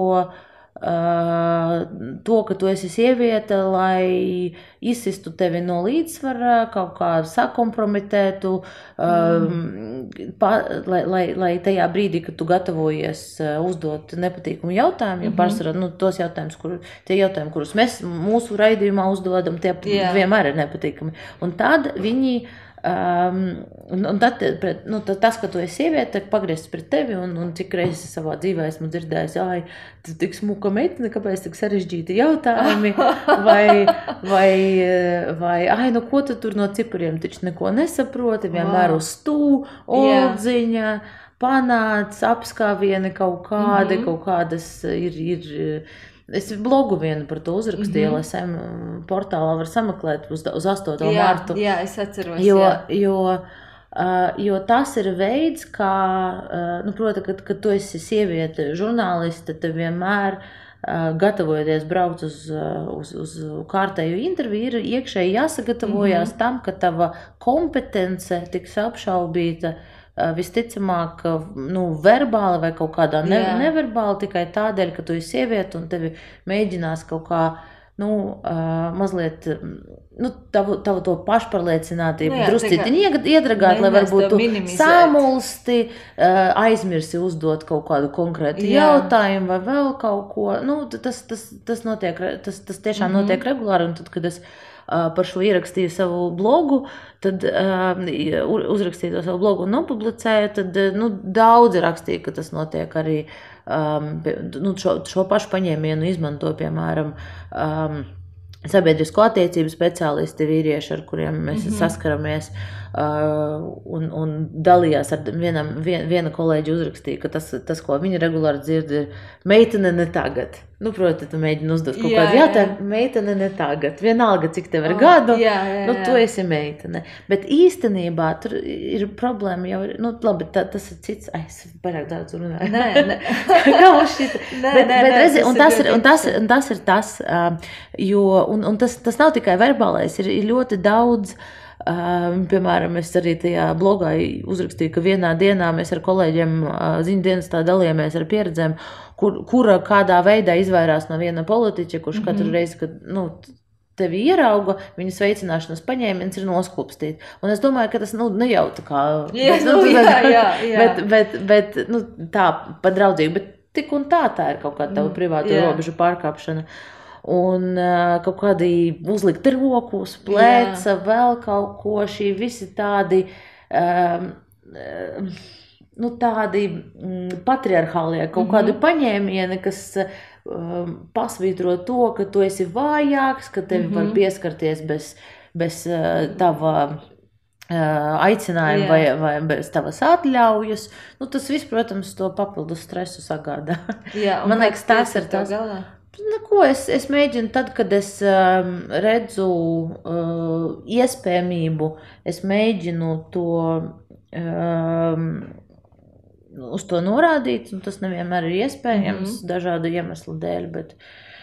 to, ka tu esi sieviete, lai izsistu tevi no līdzsvara, kaut kā sakompromitētu, mm. pa, lai, lai, lai tajā brīdī, kad tu gatavojies uzdot nepatīkumu jautājumu, mm-hmm. jo pārsvarā, nu, tos jautājumus, kur, tie jautājumi, kurus mēs mūsu raidījumā uzdodam, tie yeah. vienmēr ir nepatīkami. Un tad viņi Um, un, un tad, nu, tas, ka tu esi sieviete, pagriezts pret tevi, un, un cik reizes savā dzīvē esmu dzirdējis, ai, tu tik smuka meitene, kāpēc tik sarežģīti jautājumi, vai, vai, vai, ai, nu, ko tu tur no cipuriem taču neko nesaproti, vienmēr wow. uz stū, oldziņa, yeah. panāc, apskāvieni kaut kādi, Mhm. kaut kādas ir, ir es blogu vienu par to uzrakstīju, Mhm. L S M portālā var sameklēt uz, uz astoto Jā, martu. jā, es atceros, Jo, jā. jo, uh, jo tas ir veids, kā, uh, nu, proti, kad, kad tu esi sieviete žurnāliste, tev vienmēr uh, gatavojoties braukt uz, uh, uz, uz kārtēju interviju, ir iekšēji jāsagatavojās Mhm. tam, ka tava kompetence tiks apšaubīta uh, visticamāk, nu, verbāli vai kaut kādā ne, Jā. neverbāli tikai tādēļ, ka tu esi sieviete un tevi mēģinās kaut kā, nu, uh, mazliet, nu, tavu, tavu to pašpārliecinātību Nu jā, druscitiņi tā kā iedragāt, lai mēģinās varbūt tev tu minimizēt. samulsti, uh, aizmirsi uzdot kaut kādu konkrētu Jā. jautājumu vai vēl kaut ko. Nu, tas, tas, tas, notiek, re- tas, tas tiešām Mhm. notiek regulāri, un tad, kad es uh, par šo ierakstīju savu blogu, tad uh, u- uzrakstīju to savu blogu un nopublicēju, tad uh, nu, daudzi rakstīja, ka tas notiek arī um, pie- nu, šo, šo pašu paņēmienu izmanto, piemēram, um, sabiedrisko attiecību speciālisti vīrieši, ar kuriem mēs Mhm. saskaramies, uh, un, un dalījās ar vienam, vien, viena kolēģi uzrakstīja, ka tas, tas, ko viņa regulāri dzird, ir meitene ne tagad. Nu, proti, tu mēģini uzdot kaut Jā, kādu jā. jautājumu, meitene ne tagad. Vienalga, cik tev ir Oh, gadu, jā, jā, nu, jā. tu esi meitene. Bet īstenībā tur ir problēma jau, ir- nu, labi, tā, tas ir cits, ai, es pārāk daudz runāju. Nē, nē. Kā mums šita? Nē, bet, nē, bet, nē, redzi, tas un, ir tas ir, ļoti un, tas, interesanti. un tas ir tas, um, jo, un, un tas, tas nav tikai verbālais, ir, ir ļoti daudz. Um, piemēram, es arī tajā blogā uzrakstīju, ka vienā dienā mēs ar kolēģiem uh, ziņu dienestā dalījāmies ar pieredzēm, kur, kura kādā veidā izvairās no viena politiķa, kurš Mhm. katru reizi, kad nu, tevi ierauga, viņa sveicināšanas paņēmiens ir noskupstīt. Un es domāju, ka tas nu, ne jau tā kā. Jā, bet, nu, tu- jā, jā, jā. Bet, bet, bet nu, tā padraudzīgi, bet tik un tā tā ir kaut kāda tava Mm, privāta jā. robežu pārkāpšana. Un uh, kaut kādi uzlikt roku uz pleca, vēl kaut ko, šī visi tādi, um, um, nu tādi mm, patriarchālie kaut Mhm. kādi paņēmieni, kas um, pasvītro to, ka tu esi vājāks, ka tevi Mhm. var pieskarties bez, bez uh, tava uh, aicinājuma Jā. vai, vai bez tavas atļaujas. Nu, tas viss, protams, to papildus stresu sagādā. Jā, un Man kā liekas, tu tas tiec ir ar to tas. galā? Nu, ko es, es mēģinu tad, kad es um, redzu uh, iespējamību, es mēģinu to um, uz to norādīt, un tas nevienmēr ir iespējams Mhm. dažādu iemeslu dēļ, bet,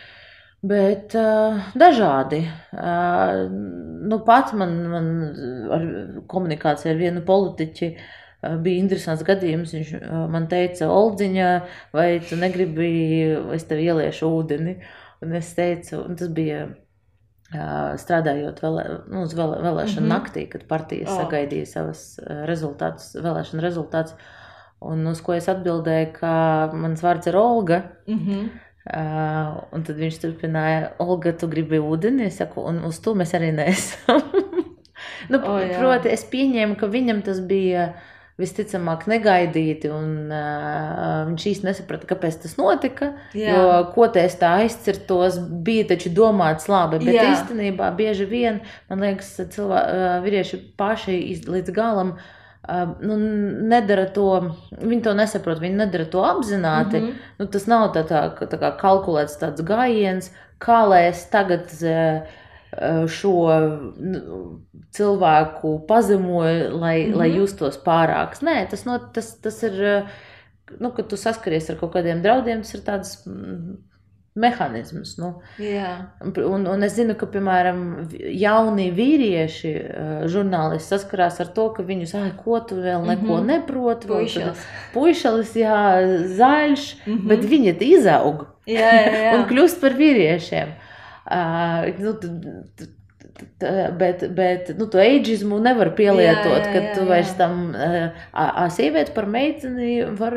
bet uh, dažādi. Uh, nu, pat man, man ar komunikācija ar vienu politiķi uh, bija interesants gadījums. Viņš uh, man teica, Oldziņa, vai tu negribi, es tev ieliešu ūdeni? Un es teicu, un tas bija uh, strādājot vēlē, nu, uz vēlē, vēlēšanu Mhm. naktī, kad partija Oh. sagaidīja savas uh, rezultātus, vēlēšanu rezultātus. Un uz ko es atbildēju, ka mans vārds ir Olga. Mhm. Uh, un tad viņš turpināja, Olga, tu gribi ūdeni? Es saku, un uz to mēs arī neesam. nu, O, jā. proti, es pieņēmu, ka viņam tas bija visticamāk negaidīti, un uh, viņš īsti nesaprata, kāpēc tas notika. Jā. Jo, ko te es tā aizcirtos, bija taču domāts labi, bet Jā. īstenībā bieži vien, man liekas, cilvē, uh, vīrieši paši iz- līdz galam uh, nu, nedara to, viņi to nesaprot, viņi nedara to apzināti. Mhm. Nu, tas nav tā, tā, tā kā kalkulēts tāds gājiens, kā lai es tagad uh, šo nu, cilvēku pazemoju, lai, Mhm. lai justos pārāks. Nē, tas, no, tas, tas ir, nu, kad tu saskaries ar kaut kādiem draudiem, tas ir tāds mm, mehānisms. Nu. Jā. Un, un es zinu, ka, piemēram, jaunie vīrieši, uh, žurnālisti saskarās ar to, ka viņus, ai, ko tu vēl neko Mhm. neproti. vēl tu- Puišelis. Puišelis, jā, zaļš, Mhm. bet viņi izaug Jā, jā, jā. un kļūst par vīriešiem. Uh, nu, t- t- t- bet bet nu, to ageismu nevar pielietot, Jā, jā, kad jā, tu jā. vairs tam uh, a, a sievieti par meiteni var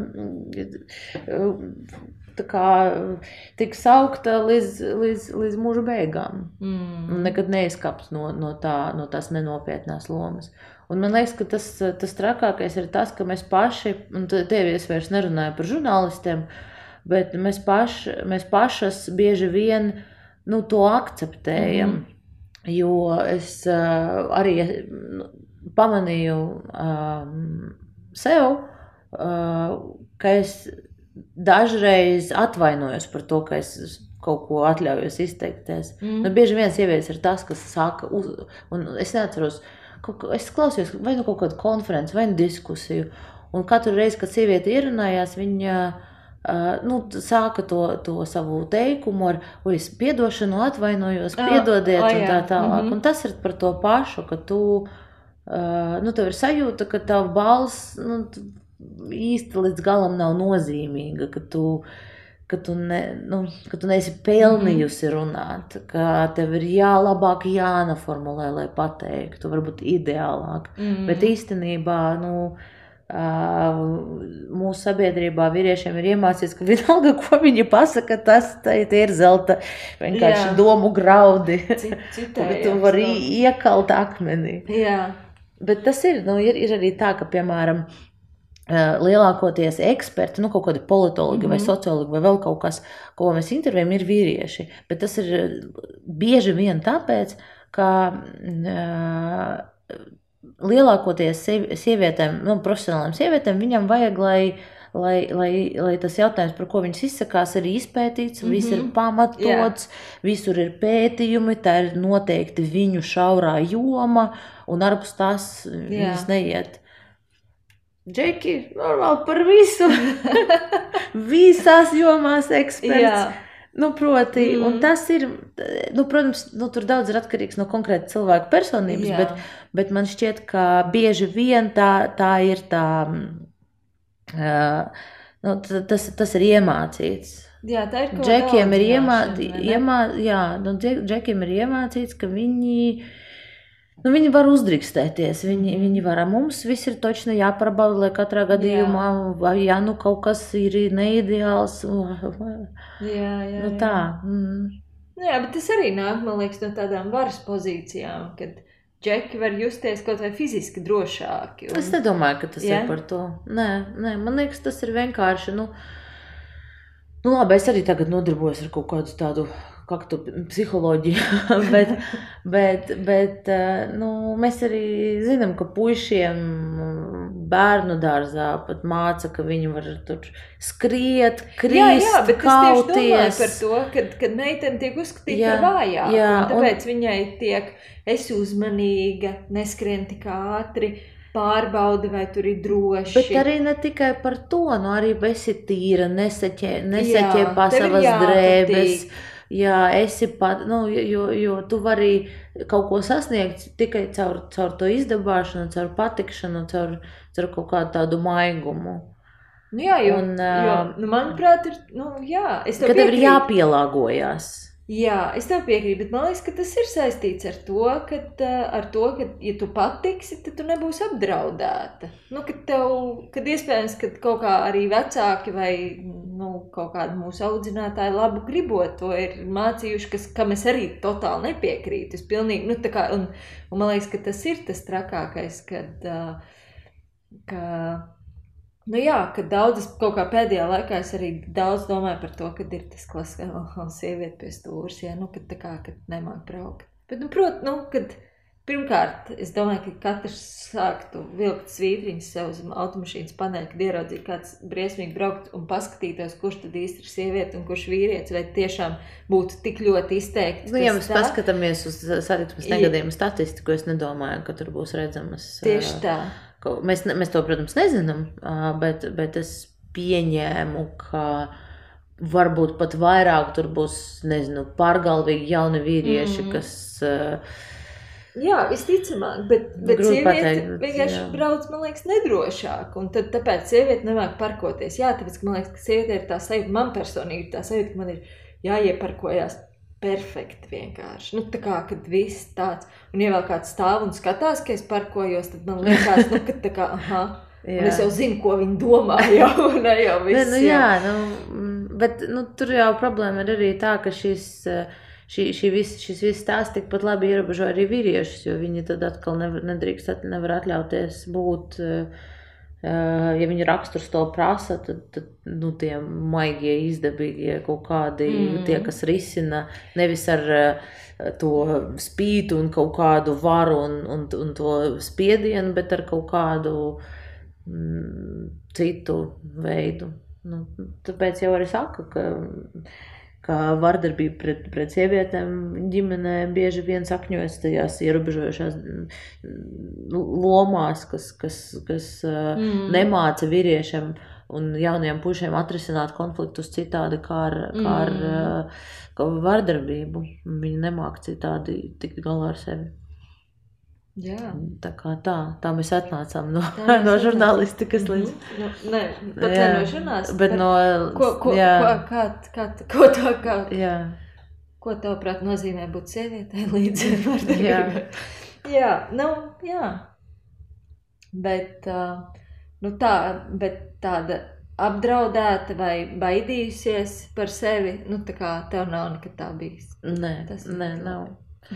uh, tā kā tiks saukta līdz, līdz, līdz mūža beigām. Un Mm. nekad neizkaps no, no, tā, no tās nenopietnās lomas. Un man liekas, ka tas, tas trakākais ir tas, ka mēs paši, un te te es vairs nerunāju par žurnālistiem, bet mēs, paši, mēs pašas bieži vien nu, to akceptējam. Mhm. Jo es uh, arī nu, pamanīju um, sev, ka es dažreiz atvainojos par to, ka es kaut ko atļaujos izteikties. Mm. Nu, bieži vien sievietes ir tas, kas saka, uz, un es neatceros, kaut, es klausījos vai nu kaut kādu konferenci, vai nu diskusiju, un katru reizi, kad sieviete ierunājās, viņa uh, nu, sāka to, to savu teikumu ar, oi, es piedošanu, atvainojos, piedodiet, oh, oh, un tā tālāk. Mm-hmm. Un tas ir par to pašu, ka tu, uh, nu, tev ir sajūta, ka tava balss, nu, īsti līdz galam nav nozīmīga, ka tu ka tu, ne, nu, ka tu neesi pelnījusi runāt, ka tev ir jālabāk jānaformulē, lai pateiktu, varbūt ideālāk. Mm. Bet īstenībā, nu, uh, mūsu sabiedrībā vīriešiem ir iemācīts, ka vienalga, ko viņi pasaka, tas tie ir zelta vienkārši Jā. Domu graudi. Citējās, tu vari iekalt akmenī. Jā. Bet tas ir, nu, ir, ir arī tā, ka, piemēram, lielākoties eksperti, nu, kaut kādi politologi mm-hmm. vai sociologi vai vēl kaut kas, ko mēs intervējam, ir vīrieši. Bet tas ir bieži vien tāpēc, ka uh, lielākoties sievietēm, nu, profesionālām sievietēm, viņam vajag, lai, lai, lai, lai tas jautājums, par ko viņas izsakās, ir izpētīts, mm-hmm. viss ir pamatots, yeah. visur ir pētījumi, tā ir noteikti viņu šaurā joma, un ārpus tās yeah. viņas neiet. Džeki, normāli par visu, visās jomās eksperts, Jā. Nu, proti, mm. un tas ir, nu, protams, nu, tur daudz ir atkarīgs no konkrēta cilvēka personības, bet, bet man šķiet, ka bieži vien tā, tā ir tā, uh, nu, tas, tas ir iemācīts. Jā, tā ir kaut Džekiem ir iemā, iemā, jā, nu, džekiem ir iemācīts, ka viņi... Nu, viņi var uzdrīkstēties, viņi, viņi var, mums viss ir točni jāparbauda, lai katrā gadījumā, jā. Vai ja nu kaut kas ir neideāls, jā, jā, nu tā. Mm. Nu jā, bet tas arī nāk, man liekas, no tādām varas pozīcijām, kad džeki var justies kaut vai fiziski drošāki. Un... Es nedomāju, ka tas jā? Ir par to. Nē, nē, man liekas, tas ir vienkārši, nu, nu labi, es arī tagad nodarbojos ar kaut kādu tādu, kā tu psiholoģiju, bet, bet, bet nu, mēs arī zinām, ka puišiem bērnu dārzā pat māca, ka viņi var tur skriet, krīst, jā, jā, bet kauties. Es tieši domāju par to, kad, kad meitene tiek uzskatīta par vājāku, jā, un tāpēc un... viņai tiek esi uzmanīga, neskrien tik ātri, pārbaudi, vai tur ir droši. Bet arī ne tikai par to, nu arī esi tīra, nesaķē, nesaķē pa savas drēbes. Jā, esi pat, nu, jo, jo tu vari kaut ko sasniegt tikai caur, caur to izdabāšanu, caur patikšanu, caur, caur kaut kādu tādu maigumu. Nu jā, jo, un, jo nu, manuprāt, ir, nu jā, es tev piekrītu. Ka tev ir jāpielāgojās. Jā, es tev piekrītu, bet man liekas, ka tas ir saistīts ar to, kad, ar to, ka, ja tu patiksi, tad tu nebūsi apdraudēta. Nu, kad tev, kad iespējams, kad kaut kā arī vecāki vai, nu, kaut kādi mūsu audzinātāji labu gribot, to ir mācījuši, kas, kam es arī totāli nepiekrītu. Es pilnīgi, nu, tā kā, un, un man liekas, ka tas ir tas trakākais, kad, ka... Nu jā, ka daudzas kaut kā pēdējā laikā es arī daudz domāju par to, kad ir tas klasiskā oh, sieviete pie stūras, jā, nu, kad tā kā, kad nemāk braukt. Bet, nu, prot, nu, kad pirmkārt, es domāju, ka katrs sāktu vilkt svītriņas sev uz automašīnas paneļa, kad ieraudzīja kāds briesmīgi braukt un paskatītos, kurš tad īsti ir sieviete un kurš vīrietis, vai tiešām būtu tik ļoti izteikti. Nu, ja mēs tā... paskatāmies uz satiksmes negadījumu statistiku, es nedomāju, ka tur būs redzamas... Tieši tā. Mēs, mēs to, protams, nezinām, bet, bet es pieņēmu, ka varbūt pat vairāk tur būs, nezinu, pārgalvīgi jauni vīrieši, mm. kas... Jā, visticamāk, bet, bet sieviete vienkārši jā. Brauc, man liekas, nedrošāk, un tad tāpēc sieviete nemāk parkoties. Jā, tāpēc, ka man liekas, ka sieviete ir tā sajūta, man personīgi ir tā sajūta, ka man ir jāieparkojās perfekti vienkārši. Nu, tā kā, kad viss tāds, un ja vēl kāds stāv un skatās, ka es parkojos, tad man liekas, nu, ka tā kā, aha, jā. Un es jau zinu, ko viņi domā, jau, ne jau viss. Ne, nu, jā, nu, bet, nu, tur jau problēma ir arī tā, ka šis, šī, šī vis, šis viss stāsts tikpat labi ierobežo arī vīriešus, jo viņi tad atkal nevar, nedrīkst, nevar atļauties būt, ja viņa raksturs to prasa, tad, tad nu, tie maigie, izdabīgie kaut kādi, mm. tie, kas risina nevis ar to spītu un kaut kādu varu un, un, un to spiedienu, bet ar kaut kādu mm, citu veidu. Nu, tāpēc jau arī saka, ka, ka vardarbība pret, pret sievietēm ģimenē bieži vien sakņojas tajās ierobežojušās lomās, kas, kas, kas mm. nemāca vīriešiem un jauniem pušiem atrisināt konfliktus citādi kā ar, kā ar mm. kā vardarbību. Viņi nemāk citādi tikt galā ar sevi. Jā. Tā kā tā, tā mēs atnācām no, tā no žurnālistikas līdz. No, ne, pat ne no žurnālistikas. Bet no, ko, ko, jā. Ko, kā, kā, ko tā, kā, jā. Ko tavuprāt nozīmē būt sievietei līdz vardarbībai? Jā. jā, nu, jā. Bet, nu tā, bet tāda apdraudēta vai baidījusies par sevi, nu tā kā tev nav nekad tā bijis. Nē, Tas nē, nav.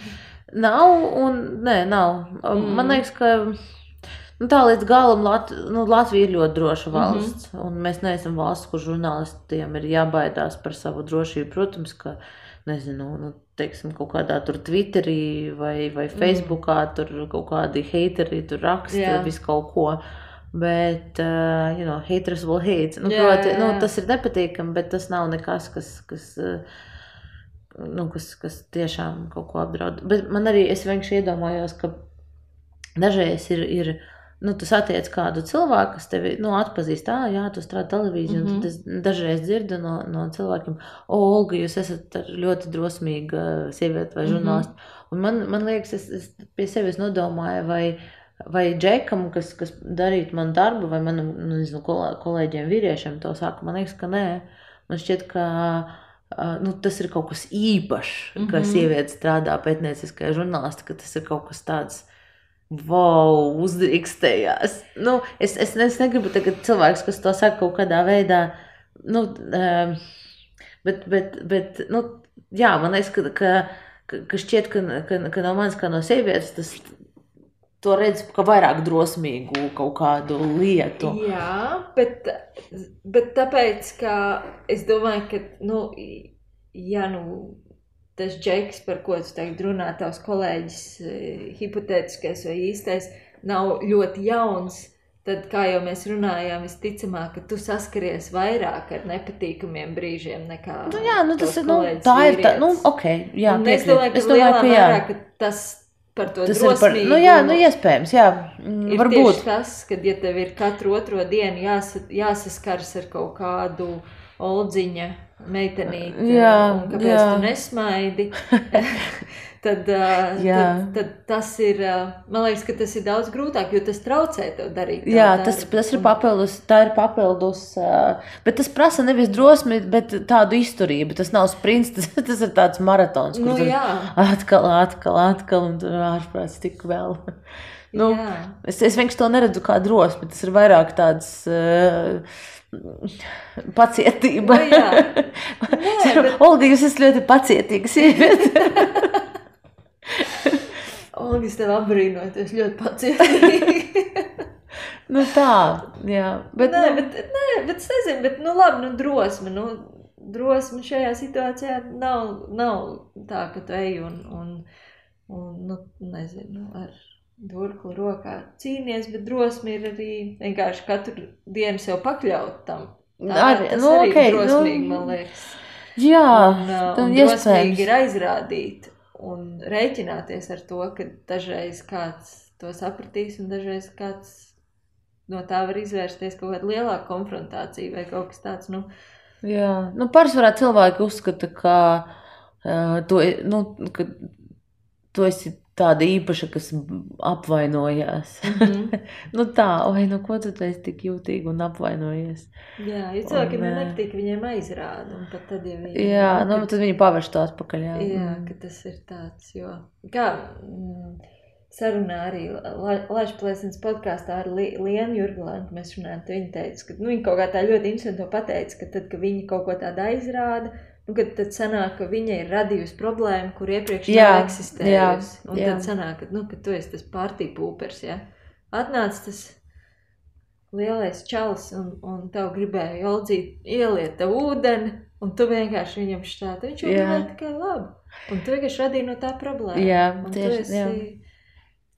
Nav un nē, nav. Mm. Man liekas, ka nu, tā līdz galam Lat, nu, Latvija ir ļoti droša valsts. Mm-hmm. Un mēs neesam valsts, kur žurnālistiem ir jābaidās par savu drošību. Protams, ka, nezinu, nu, teiksim, kaut kādā tur Twitterī vai, vai Facebookā mm. tur kaut kādi hateri tur raksta yeah. visu kaut ko. Bet, uh, you know, haters will hate. Nu, yeah, proti, yeah. Nu, tas ir nepatīkami, bet tas nav nekas, kas... kas uh, Nu, kas, kas tiešām kaut ko apdraud. Bet man arī, es vienkārši iedomājos, ka dažreiz ir, ir nu, tu satiec kādu cilvēku, kas tevi, nu, atpazīst, ā, jā, tu strādā televīziju, mm-hmm. un tad es dažreiz dzirdu no, no cilvēkiem, o, Olga, jūs esat ļoti drosmīga sieviete vai žurnālisti. Mm-hmm. Un man, man liekas, es, es pie sevis nodomāju, vai, vai Džekam, kas, kas darītu man darbu, vai manam, nu, nezinu, kolēģiem vīriešiem to saka, man liekas, ka nē. Man šķiet, ka Uh, nu, tas ir kaut kas īpašs, mm-hmm. ka sieviete strādā pētnieciskajā žurnālistikā, tas ir kaut kas tāds, wow, uzdrīkstējās. Nu, es, es, es negribu tagad cilvēks, kas to saka kaut kādā veidā, nu, uh, bet, bet, bet, nu, jā, man liekas, ka, ka, ka šķiet, ka, ka, ka no manis kā no sievietes tas to redz kā vairāk drosmīgu kaut kādu lietu. Jā, bet, bet tāpēc, ka es domāju, ka, nu, ja, nu, tas Džeks, par ko tu teikt runā, tavs kolēģis, hipotētiskais vai īstais, nav ļoti jauns, tad, kā jau mēs runājām, visticamāk, ka tu saskaries vairāk ar nepatīkamiem brīžiem nekā nu, jā, nu, tas ir, nu, tā ir tā, nu, ok, jā, un es domāju, ka es domāju, lielā ka jā. mērā, ka tas par to tas drosmīgu. Ir par, nu jā, nu iespējams, jā, ir varbūt. Tieši tas, kad ja tev ir katru otro dienu jāsa, jāsaskars ar kaut kādu oldziņa meitenīti, jā, un kāpēc jā. tu nesmaidi, tad, tad, tad tas ir, man liekas, ka tas ir daudz grūtāk, jo tas traucē tev darīt. Jā, tas, tas ir papildus, tā ir papildus, bet tas prasa nevis drosmi, bet tādu izturību, tas nav sprints, tas, tas ir tāds maratons, kur nu, jā. atkal, atkal, atkal, un tur ārprāts tik vēl. Nu, es, es vienkārši to neredzu kā drosmi, tas ir vairāk tāds uh, pacietība. Nu, jā. Nē, bet... Olga, jūs esat ļoti pacietīga sieviete. Olga, es tev apbrīnoju, tu esi ļoti pacietīgi. Nu tā, jā. Bet, nē, nu... bet, nē, bet es nezinu, bet, nu labi, nu drosme, nu, drosme šajā situācijā nav, nav tā, ka tu ej un, un, un, nu, nezinu, ar durkli rokā cīnies, bet drosme ir arī vienkārši katru dienu sev pakļaut tam. Tā, Ar, tas nu, arī okay, drosmīgi, nu, man liekas. Jā, un, un drosmīgi ir aizrādīt un rēķināties ar to, ka dažreiz kāds to sapratīs un dažreiz kāds no tā var izvērsties kaut kāda lielāka konfrontācija vai kaut kas tāds, nu. Jā, nu pārsvarā cilvēki uzskata, ka, uh, tu, nu, ka tu esi tāda īpaša, kas apvainojās. Mm-hmm. nu tā, vai nu ko tu esi tik jūtīgi un apvainojies? Jā, jo cilvēkiem ir nepatīk, viņiem aizrāda, un pat tad, ja viņi... Jā, nu, nu tad viņi pavērš to atpakaļ, jā. Jā, ka tas ir tāds, jo... Kā mm, sarunā arī Laišplēsnes podkāstā ar Lienu Jurgulānu, mēs runājam, tad viņa teica, ka, nu, viņa kaut kā tā ļoti interesanti to pateica, ka tad, ka viņi kaut ko tādu aizrāda, nu, kad tad sanāk, ka viņa ir radījusi problēmu, kur iepriekš jā, nav eksistējusi. Un jā. Tad sanāk, ka, nu, ka tu esi tas partī pūpers, ja? Atnāc tas lielais čalis un, un tev gribēja Oldzīt ieliet tev ūdeni, un tu vienkārši viņam štāti. Viņš jau runāja tikai labi. Un tu vienkārši radīji no tā problēmu. Jā, un tieši, tu esi, jā.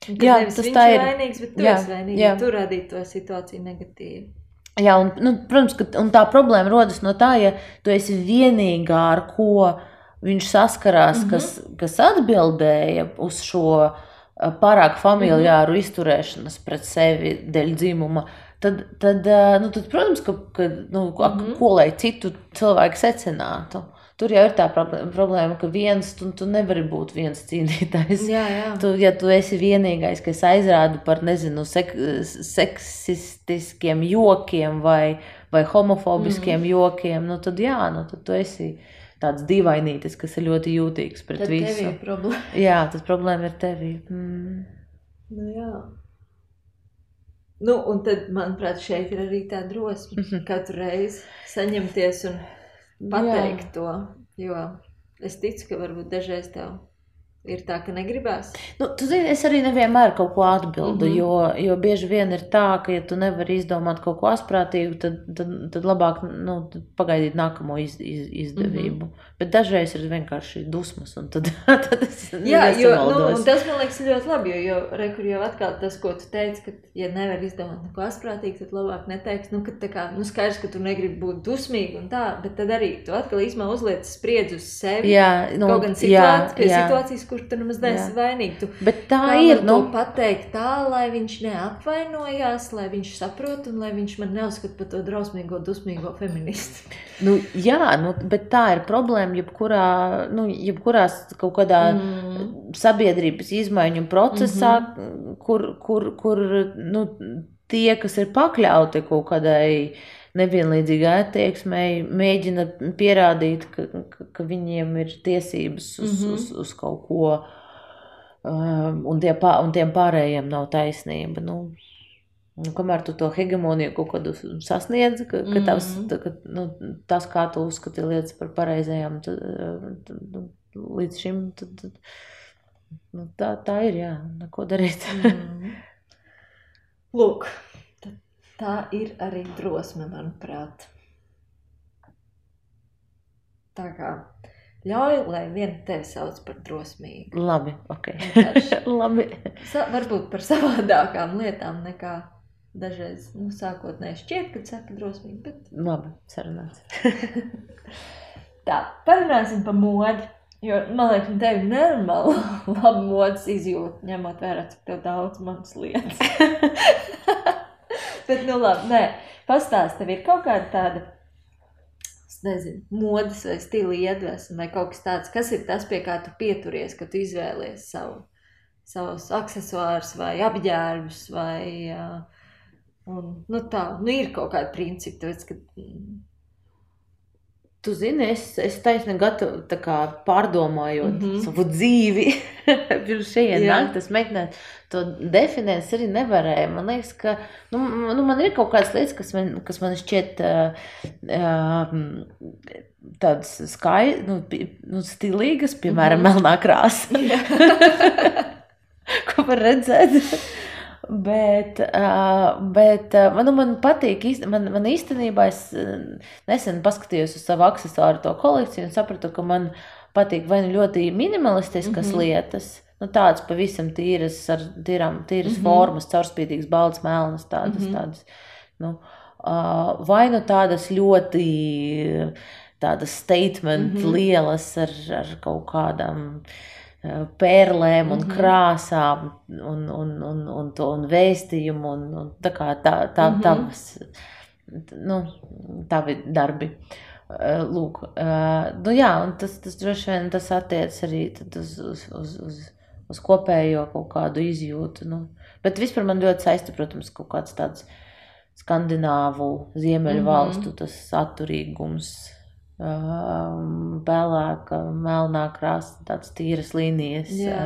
Kad jā, nevis viņš ir vainīgs, bet tu jā, esi vainīgs, ja tu radīji to situāciju negatīvi. Jā, un, nu, protams, ka un tā problēma rodas no tā, ja tu esi vienīgā, ar ko viņš saskarās, mm-hmm. kas, kas atbildēja uz šo pārāk familiāru mm-hmm. izturēšanas pret sevi dēļ dzimuma, tad, tad, nu, tad protams, ka, ka nu, mm-hmm. ko lai citu cilvēku secinātu. Tur jau ir tā problēma, ka viens, tu, tu nevari būt viens cīnītājs. Jā, jā. Tu, ja tu esi vienīgais, kas aizrāda par, nezinu, sek, seksistiskiem jokiem vai, vai homofobiskiem mm. jokiem, nu tad jā, nu tad tu esi tāds divainītis, kas ir ļoti jūtīgs pret tad visu. Tad tev ir problēma. Jā, tad problēma ir tevī. Mm. Nu jā. Nu, un tad, manuprāt, šeit ir arī tā drosme mm-hmm. katru reizi saņemties un pateikt jā. To, jo es ticu, ka varbūt dažreiz tev ir tā, ka negribās. Nu, tu zini, es arī nevienmēr kaut ko atbildu, mm-hmm. jo, jo bieži vien ir tā, ka, ja tu nevari izdomāt kaut ko asprātīgu, tad, tad, tad labāk nu, tad pagaidīt nākamo iz, iz, izdevību. Mm-hmm. Bet dažreiz ir vienkārši dusmas, un tad, tad es jā, jo, nu, un tas, man liekas, ļoti labi, jo, jo rekur jau atkal tas, ko tu teici, ka, ja nevar izdomāt neko asprātīgu, tad labāk neteiks, nu, ka tā kā, nu, skaidrs, ka tu negribi būt dusmīgi un tā, bet tad arī tu atkal īsmā uzliec spriedzi uz sevi, jā, nu, kaut gan situācijas, pie jā. situācijas, kur tu nemaz neesi vainīgi. Tu bet tā ir, nu, pateikt tā, lai viņš neapvainojās, lai viņš saprot un lai viņš man neuzskat par to drausmīgo, dusmīgo feministu. Nu, jā, nu, bet tā ir problēma, jebkurā, nu, jebkurās kaut kādā mm. sabiedrības izmaiņu procesā, mm-hmm. kur, kur, kur, nu, tie, kas ir pakļauti kaut kādai nevienlīdzīgai attieksmei, mēģina pierādīt, ka, ka, ka viņiem ir tiesības uz, mm-hmm. uz, uz kaut ko, um, un, tie, un tiem pārējiem nav taisnība. Nu, nu, kamēr tu to hegemoniju kaut kādu sasniedzi, ka, ka tavs, tā, ka, nu, tas, kā tu uzskati lietas par pareizajām, tad, tad, līdz šim, tad, tad, nu, tā, tā ir, jā, neko darīt. Mm. Lūk. Tā ir arī drosme, manuprāt. Tā kā ļauj, lai vien tevi sauc par drosmīgu. Labi, ok. Labi. Sa, varbūt par savādākām lietām nekā dažreiz, nu, sākotnēji šķiet, kad saka drosmīgi, bet... Labi, sarunāts. Tā, parunāsim par modi, jo, man liekas, tevi nenormāli labi modas izjūt, ņemot vērā, cik tev daudz manas lietas. Bet, nu labi, nē, pastāst, tev ir kaut kāda tāda, es nezinu, modas vai stila iedvesma vai kaut kas tāds, kas ir tas, pie kā tu pieturies, ka tu izvēlies savu, savus aksesuārus vai apģērbus vai, un, nu tā, nu ir kaut kādi principi, tāpēc, ka... Tu zini, es, es taisni gatavu tā kā pārdomājot mm-hmm. savu dzīvi, pirms šeit nāk tas mēģināt to definēt, es arī nevarēju. Man liekas, ka, nu, nu man ir kaut kādas lietas, kas man, kas man šķiet uh, uh, tādas skai, nu, nu, stilīgas, piemēram, mm-hmm. melnā krāsa. Ko var redzēt? Bet, bet man, man patīk, man, man īstenībā es nesen paskatījos uz savu aksesuāru to kolekciju un sapratu, ka man patīk vai nu ļoti minimalistiskas mm-hmm. lietas, nu tādas pavisam tīras, ar tīrām, tīras mm-hmm. formas, caurspīdīgas, baltas, melnas, tādas, mm-hmm. tādas, nu, vai nu tādas ļoti, tādas statement mm-hmm. lielas ar, ar kaut kādām pērlēm un mm-hmm. krāsām un, un, un, un, to, un vēstījumu un, un tā kā tā, tā, mm-hmm. tavas, nu, tavi darbi. Lūk, nu jā, un tas, tas droši vien tas attiec arī tad uz, uz, uz, uz, uz kopējo kaut kādu izjūtu, nu. Bet vispār man ļoti saista, protams, kaut kāds tāds skandināvu ziemeļu mm-hmm. valstu, tas atturīgums, pelēka, melnā krāsa, tāds tīras līnijas,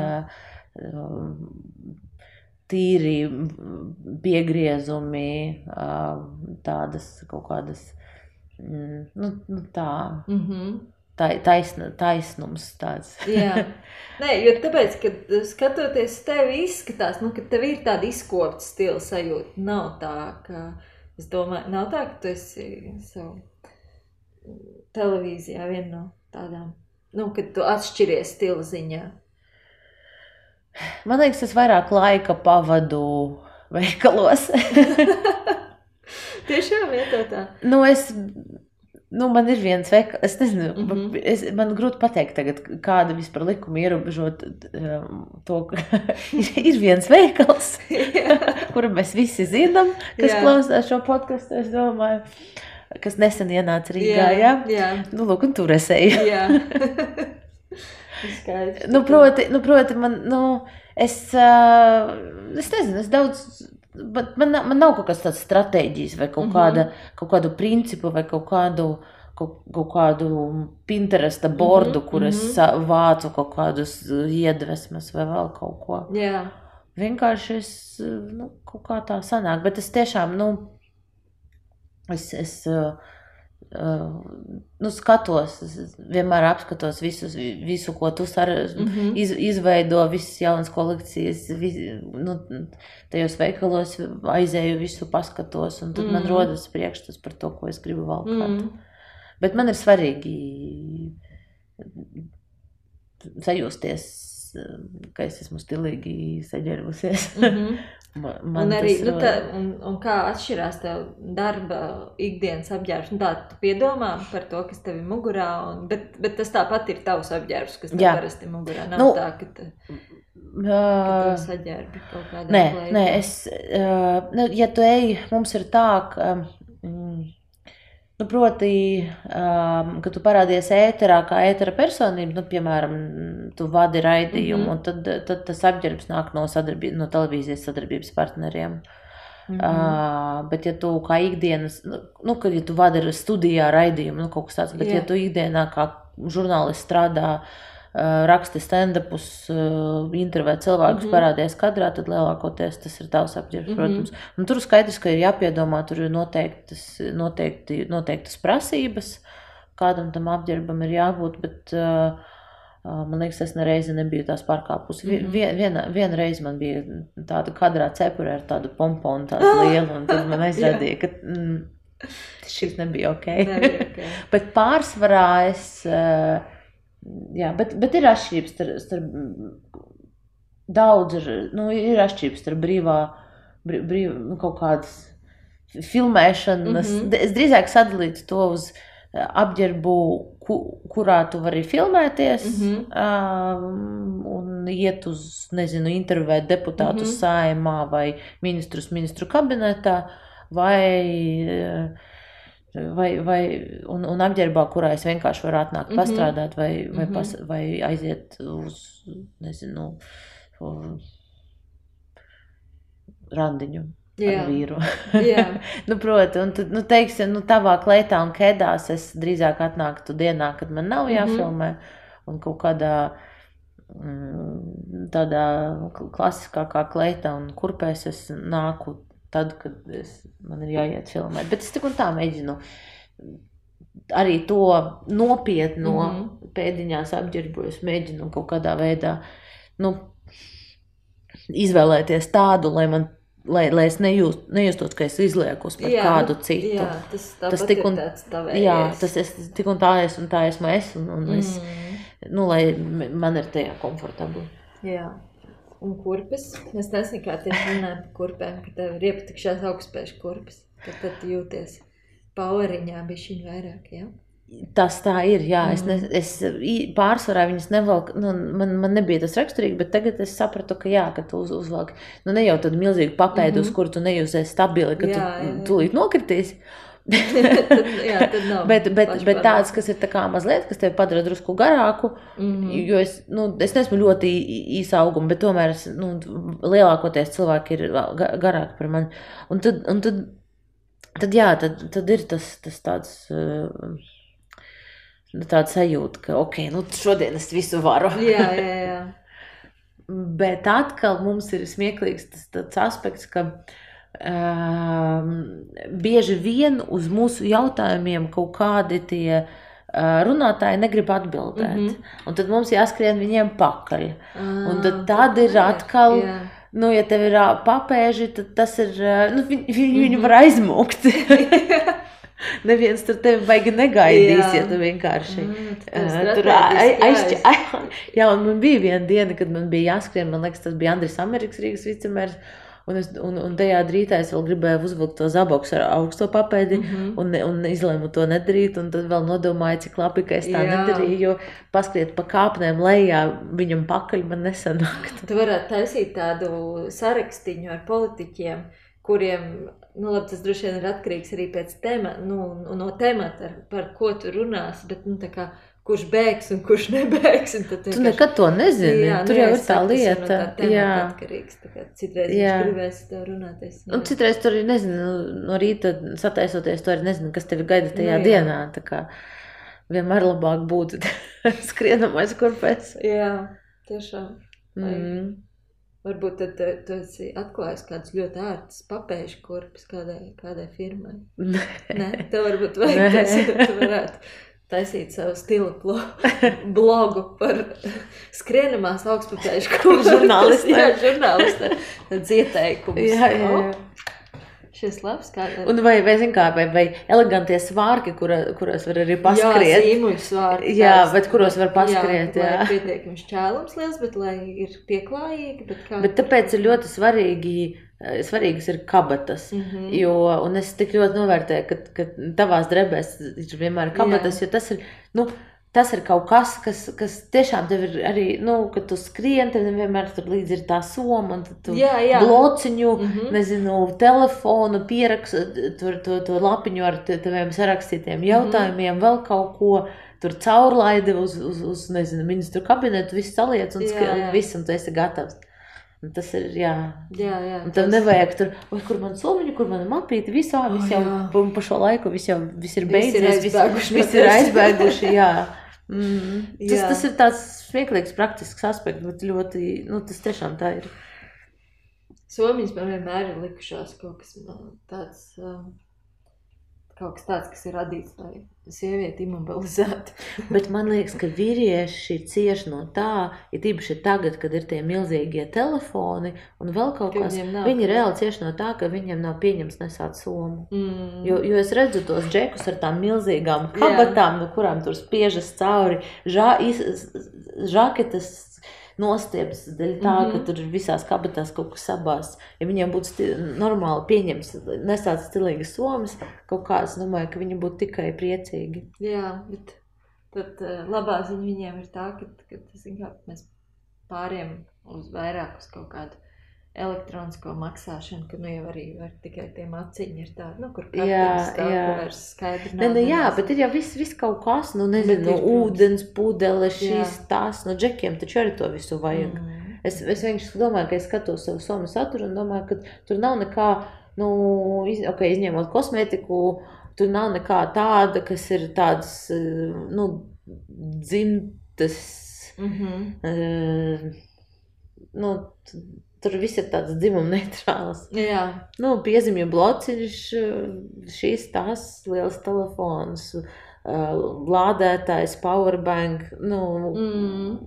tīri piegriezumi, tādas kaut kādas, nu, nu tā, mm-hmm. tā taisna, taisnums tāds. Jā, nē, jo tāpēc, kad skatoties tevi izskatās, nu, ka tev ir tāda izkopta stila sajūta, nav tā, ka, es domāju, nav tā, ka tu esi savu televīzijā viena no tādām, nu, kad tu atšķiries stila ziņā. Man liekas, es vairāk laika pavadu veikalos. Tiešām vieto tā? Nu, es, nu, man ir viens veikals, es nezinu, mm -hmm. es, man grūti pateikt tagad, kāda vispār likuma ierobežot to, ka ir viens veikals, kuru mēs visi zinām, kas jā. Klausās šo podcastu, es domāju, kas nesen ienāca Rīgā, jā? Jā, jā. Nu, lūk, un tur es eju. Jā. Skaidrs. Nu, proti, nu, proti, man, nu, es, uh, es nezinu, es daudz, bet man, man nav kaut kāds tāds stratēģijas vai kaut, mm -hmm. kāda, kaut kādu principu vai kaut kādu, kaut, kaut kādu Pinteresta bordu, mm -hmm. kur es vācu kaut kādus iedvesmas vai vēl kaut ko. Jā. Vienkārši es, nu, kaut kā tā sanāk, bet es tiešām, nu, es, es uh, Uh, nu, skatos, vienmēr apskatos visus, visu, ko tu sar, mm -hmm. iz, izveido, visas jaunas kolekcijas, vis, nu, tajos veikalos aizēju, visu paskatos, un tad mm -hmm. man rodas priekšstats par to, ko es gribu valkāt. Mm -hmm. Bet man ir svarīgi sajūsties, ka es esmu stilīgi saģērbusies. Mm -hmm. Man, man un arī, nu, tā, un, un kā atšķirās tev darba ikdienas apģērbs, un tā tu piedomā par to, kas tev ir mugurā, un, bet, bet tas tāpat ir tavs apģērbs, kas tev jā. Parasti mugurā, nav nu, tā, ka, te, ka tev saģērbi kaut kādā nē, plētā. Nē, es, uh, nu, ja tu ej, mums ir tā, ka, mm, nu, proti, um, ka tu parādies ēterā kā ētera personība, nu, piemēram, tu vadi raidījumu, mm -hmm. un tad, tad tas apģērbs nāk no, sadarbības, no televīzijas sadarbības partneriem. Mm -hmm. uh, bet ja tu kā ikdienas, nu, ka ja tu vadi studijā raidījumu, nu, kaut kas tāds, bet yeah. ja tu ikdienā kā žurnālists strādā, uh, raksti stand-upus, uh, intervē cilvēkus, mm -hmm. parādies kadrā, tad lielākoties tas ir tavs apģērbs, mm -hmm. protams. Un tur skaidrs, ka ir jāpiedomā, tur ir noteiktas, noteikti, noteiktas prasības, kādam tam apģērbam ir jābūt, bet uh, man liekas, es nereizi nebiju tās pārkāpus. Mm -hmm. Vien, viena, viena reize man bija tāda kadrā cepura ar tādu pomponu, tādu lielu, un tad man aizrādīja, ka mm, šis nebija ok. Nebija okay. Bet pārsvarā es, uh, jā, bet, bet ir atšķirības starp, starp daudz, ir, nu, ir atšķirības starp brīvā, brīv, brīv, nu, kaut kādas filmēšanas. Mm -hmm. Es drīzāk sadalītu to uz apģērbu, ku, kurā tu vari filmēties, mm -hmm. um, un iet uz, nezinu, intervēt deputātus mm -hmm. Saeimā vai ministrus ministru kabinetā, vai, vai, vai un, un apģērbā, kurā es vienkārši varu atnākt mm -hmm. pastrādāt, vai, vai, mm -hmm. pas, vai aiziet uz, nezinu, randiņu. Jā. Ar vīru. Jā. Nu, proti, un tad, nu, teiksim, nu, tavā kleitā un kēdās es drīzāk atnāktu dienā, kad man nav jāfilmē, mm -hmm. un kaut kādā mm, tādā klasiskākā kleitā un kurpēs es nāku tad, kad es, man ir jāiet filmēt. Bet es tik un tā mēģinu arī to nopietno mm -hmm. pēdiņās apģērbu, es mēģinu kaut kādā veidā, nu, izvēlēties tādu, lai man Lai, lai es nejūst, nejūstos, ka es izliekus par jā, kādu citu. Jā, tas tāpat ir un, tāds tavējies. Jā, tas es tik un tā es, un tā esmu es, un, un es, mm. nu, lai man ir tajā komfortabli. Jā, un kurpes? Mēs nesen kā tieši runājam par kurpēm, ka tev ir iepatikšās augstspēšu kurpes, ka tad tu jūties poweriņā bišķiņ vairāk, jā? Tas tā ir, jā, mm. es, ne, es pārsvarā viņas nevalku, nu, man, man nebija tas raksturīgi, bet tagad es sapratu, ka jā, ka tu uz, uzvalki, nu, ne jau tādu milzīgu papēdu, mm -hmm. uz kuru tu nejūsies stabili, ka jā, tu jā, jā. tūlīt nokritīs. tad, jā, tad nav. bet, bet, bet tāds, kas ir tā kā mazliet, kas tevi padara drusku garāku, mm -hmm. jo es, nu, es neesmu ļoti īsa auguma, bet tomēr es, nu, lielākoties cilvēki ir garāki par mani. Un tad, un tad, tad jā, tad, tad ir tas, tas tāds... Uh, tāda sajūta, ka, ok, nu, šodien es visu varu. Jā, jā, jā. Bet atkal mums ir smieklīgs tas tāds aspekts, ka um, bieži vien uz mūsu jautājumiem kaut kādi tie uh, runātāji negrib atbildēt. Mm -hmm. Un tad mums jāskrien viņiem pakaļ. Ah, un tad tad ir atkal... Jā. Nu, ja tev ir papēži, tad tas ir, nu, viņi, viņi, viņi var aizmukt. Neviens tur tevi baigi negaidīs, Jā. ja tu vienkārši Mm, tu uh, tā tur strateģiski aizķi. jāiz- Jā, un man bija viena diena, kad man bija jāskrien, man liekas, tas bija Andris Amerikas Rīgas vicemērs, un, es, un, un tajā drītā es vēl gribēju uzvilkt to zaboks ar augsto papēdi, Mhm. un, ne- un izlēmu to nedarīt, un tad vēl nodomāju, cik labi, ka es tā Jā. nedarīju, jo paskriet pa kāpnēm lejā, viņam pakaļ man nesanākt. Tu varētu taisīt tādu sarakstiņu ar politiķiem, kuriem, nu labi, tas droši vien ir atkarīgs arī pēc tema, nu, no temata, ar- par ko tu runās, bet, nu, tā kā, kurš bēgs un kurš nebēgs, un tad Tu nekad to nezini, tur jau ir tā lieta. Tas ir no tā Jā. temata atkarīgs, tā kā citreiz Jā. viņš gribēs tev runāt, es Un citreiz tur ir, nezinu, no rīta sataisoties, tu arī nezinu, kas tevi gaida tajā Nu, jā. dienā, tā kā vienmēr labāk būtu skrienam aiz kurpēs. Jā, tiešām. Mm. Varbūt tad tu, tu esi atklājis kādus ļoti ērtus papēžu kurpes kādai, kādai firmai. Nē, tev varbūt vajag Nē. tas, tu varētu taisīt savu stila blo- blogu par skrienamās augstpapēžu kurpes. Žurnālistē. Jā, žurnālistē. Tāds ieteikums. Jā, jā, jā. Šis labs kādai. Un vai, vai, zin kā, vai, vai elegantie svārki, kura, kuros var arī Jā, paskriet. zīmuļu svārki. Jā, tāds, bet kuros var paskriet, jā. jā. Lai pietiekami šķēlums liels, bet lai ir pieklājīgi, bet kā... Bet tāpēc ir ļoti svarīgi, eh, svarīgas ir kabatas. Mhm. Jo, un es tik ļoti novērtēju, ka, ka tavās drebēs ir vienmēr kabatas, jo tas ir, nu, tas ir kaut kas, kas, kas tiešām tev ir arī, nu, kad tu skrien, tev vienmēr tur līdz ir tā soma, un tad tu Jā, jā. blociņu, Mhm. nezinu, telefonu, pierakstu, tur to, to lapiņu ar te- taviem sarakstītiem jautājumiem, vēl kaut ko, tur caurlaidi uz, uz, uz nezinu, ministru kabinetu, viss saliec un, Jā, skri- un jā. viss, un tu esi gatavs. Un tas ir, jā. Jā, jā. Un tev tas- nevajag tur, oi, kur man somiņu, kur man mapīti, visā, viss jau jā. pa, pa šo laiku, viss jau, viss ir Visi ir beidzies, viss, aizbēguši no viss ir tevis. aizbēguši, jā. Mm. Tas, Jā. tas ir tāds smieklīgs, praktisks aspekts, bet ļoti, nu, tas tiešām tā ir. Somiņas man vienmēr ir likušās kaut kas man tāds, um, kaut kas tāds, kas ir radīts, lai sievieti imobilizētu. Bet man liekas, ka vīrieši cieši no tā, ja tīpaši tagad, kad ir tie milzīgie telefoni un vēl kaut Ka kas, viņiem nav. viņi reāli cieši no tā, ka viņiem nav pieņems nesāt somu. Mm. Jo, jo es redzu tos džekus ar tām milzīgām kabatām, no kurām tur spiežas cauri žā, iz, žaketas nostieps dēļ tā, mm Mhm. -hmm. ka tur visās kabatās kaut kas sabās. Ja viņiem būtu sti normāli pieņems nesāt stilīgas somas, kaut kāds, domāju, ka viņi būtu tikai priecīgi. Jā, bet tad uh, labā ziņa viņiem ir tā, ka, ka zin kā, mēs pāriem uz vairāk uz kaut kādu elektronisko maksāšanu, ka nu jau arī var tikai tie maciņi ir tādi, nu, kur Jā, kartiņas stāv, jā. kur vairs skaidri Nē, nav. nu jā, nemaz. bet ir jau viss, viss kaut kas, nu Bet nezinu, ir, protams. ūdens, pudele, Jā. šīs, tās, no džekiem taču arī to visu vajag. Mm. Es, es vienkārši domāju, ka es skatos savu somu saturu un domāju, ka tur nav nekā, nu, iz, ok, izņemot kosmētiku, tur nav nekā tāda, kas ir tādas, eh, nu, dzimtas, Mhm. uh, nu, t- tur viss ir tāds dzimuma neitrāls. Jā, Nu, piezīmju blociņš, eh, šīs tās, liels telefons, uh, lādētājs, powerbank, nu, mm.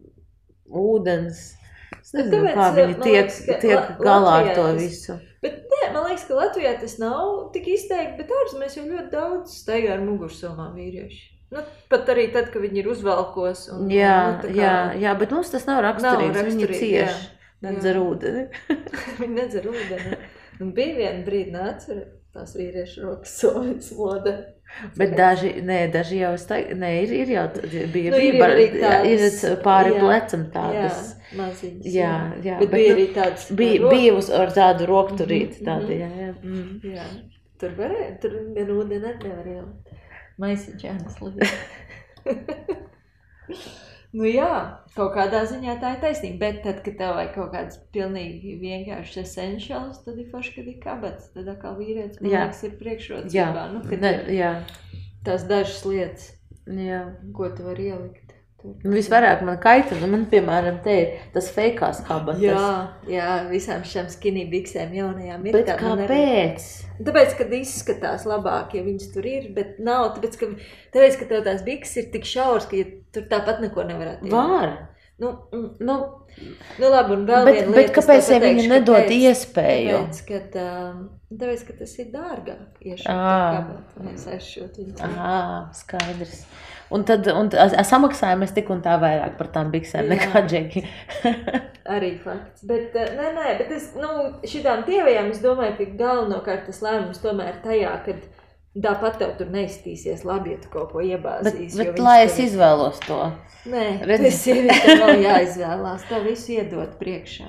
ūdens. Es Bet nezinu, tāpēc, kā viņi man tiek, liekas, ka tiek La- galā ar Latvijā to tas- visu. Bet nē, man liekas, ka Latvijā tas nav tik izteikti, bet ārzemēs jau ļoti daudz staigā ar mugursomām vīrieši. Nu, pat arī tad, kad viņi ir uzvalkos. Un, Jā, nu, tā kā jā, jā, bet mums tas nav raksturīgs. Viņi raksturīgi, cieši, jā. nedzer ūdeni. Viņi nedzer ūdeni. Un bija viena brīdi nāca tās vīriešu rokas somas modē. Bet daži, nē, daži jau, staig, nē, ir, ir jau, t- bija, Nu, ir bija, arī jā, tādas, ir pāri jā, plecam Jā, tādas. maziņas. Jā, jā, Bet bet, bija nu, arī tāds. Bija, ar bija uz ar tādu rokturīti, Mhm, tādi, mhm. jā, jā. Mm. Jā, tur varēja, tur gan ūdeni arī nevarēja likt. Maisiņš jānes likt. Nu jā, kaut kādā ziņā tā ir taisnība, bet tad, kad tev vajag kaut kāds pilnīgi vienkārši essentials, tad ir forši, kad ir kabats, tad atkal vīrietis, man Jā. liekas, ir priekšrocībā, Jā, nu, kad ne, ir jā, tās dažas lietas, jā. ko tu vari ielikt. Tur. Nu, visvairāk man kaita, nu, man, piemēram, te ir tas feikās kabatas. Jā, jā, visām šām skinny biksēm jaunajām ir Bet tā, man arī- kāpēc? Tāpēc, kad izskatās labāk, ja viņas tur ir, bet nav, tāpēc, ka, tāpēc, ka tev tās bikses ir tik šauras, ka ja tur tāpat neko nevarētu ielikt. Var. Nu, mm, Nu, nu labi, un vēl bet, viena bet lieta, es kāpēc tev viņi pateikšu, nedod kāpēc- iespēju? Tāpēc, kad, um, tāpēc, ka tas ir dārgāk, iešūt Ā. ar kabatu, nevis aizšūt viņu. ciet. Ā, skaidrs. Un tad un, t- a- samaksājam mēs tik un tā vairāk par tām biksēm Jā. nekā džeki. Arī fakts. Bet, uh, nē, nē, bet es, nu, šitām tievajām, es domāju, ka galvenokārt tas lēmums tomēr tajā, kad tāpat tev tur neiztīsies labi, ja tu kaut ko Bet, iebāzīs. jo bet viņas lai es tev- izvēlos to. Nē, Redzi. tas sieviete vēl jāizvēlās, tev visu iedot priekšā.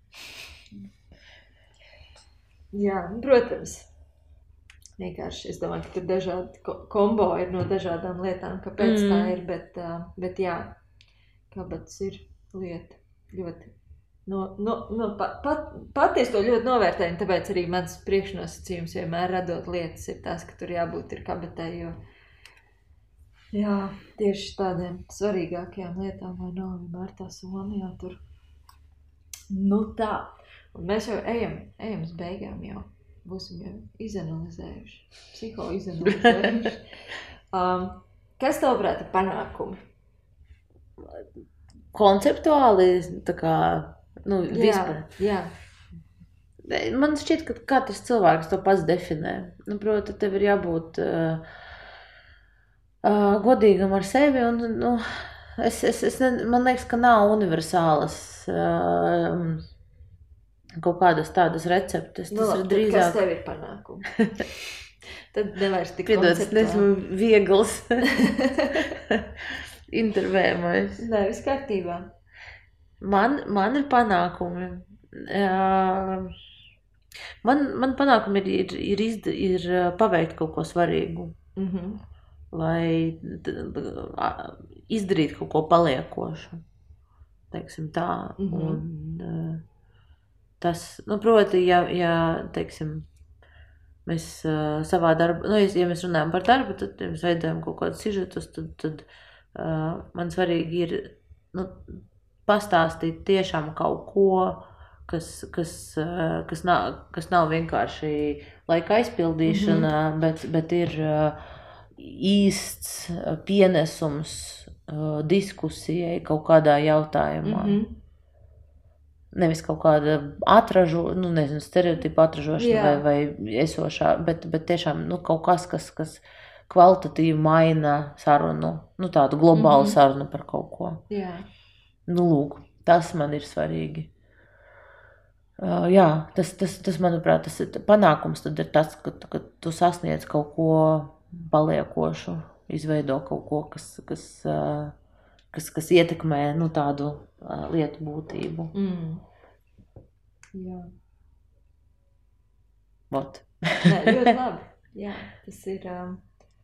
Jā, protams. Vienkārši es domāju, ka tur dažādi ko- kombo ir no dažādām lietām, kāpēc mm. tā Mm. ir, bet, uh, bet jā, kabats ir lieta ļoti. No, no, no, pat, pat, pat es to ļoti novērtēju, un tāpēc arī mans priekšnosacījums vienmēr radot lietas ir tās, ka tur jābūt ir kabatai, jo jā, tieši tādiem svarīgākajām lietām, vai nav vienmēr tā soma, jā, tur. Nu tā, un mēs jau ejam, ejam uz beigām jau, būsim jau izanalizējuši, psihoizanalizējuši. um, kas tavuprāt ir panākumi? Konceptuāli, tā kā, nu, vispār. Jā, jā. Man šķiet, ka katrs cilvēks to pats definē. Nu, proti, tev ir jābūt uh, uh, godīgam ar sevi, un, nu, es, es, es ne, man liekas, ka nav universālas uh, kaut kādas tādas receptes. Tas Nu, labi, ir tad kas drīzāk. tev ir panākumi? Tad nevairs tik Piedod, es nesmu konceptuāli. viegls intervējumais. Nē, viss kārtībā. Man, man ir panākumi. Uh, man, man panākumi ir, ir, ir, izd, ir uh, paveikt kaut ko svarīgu, Mhm. lai d- d- a- izdarītu kaut ko paliekošu. Teiksim tā. Mhm. Un, uh, tas, nu, proti, ja, ja teiksim, mēs uh, savā darbā, nu, ja mēs runājam par darbu, tad ja mēs veidojam kaut kādus sižetus, tad, tad uh, man svarīgi ir, nu, pastāstīt tiešām kaut ko, kas, kas, uh, kas, nav, kas nav vienkārši laika aizpildīšana, mm-hmm. bet, bet ir uh, īsts uh, pienesums uh, diskusijai kaut kādā jautājumā. Mhm. Nevis kaut kāda atražo, nu, nezinu, stereotipa atražošana Jā. vai, vai esošā, bet, bet tiešām, nu, kaut kas, kas, kas kvalitatīvi maina sarunu, nu, tādu globālu Mhm. sarunu par kaut ko. Jā. Nu, lūk, tas man ir svarīgi. Uh, jā, tas, tas, tas, manuprāt, tas ir panākums, tad ir tas, ka, ka tu sasniedz kaut ko paliekošu, izveido kaut ko, kas, kas, uh, kas, kas ietekmē, nu, tādu uh, lietu būtību. Mm. Jā. Vot. Nē, ļoti labi. Jā, tas ir, um,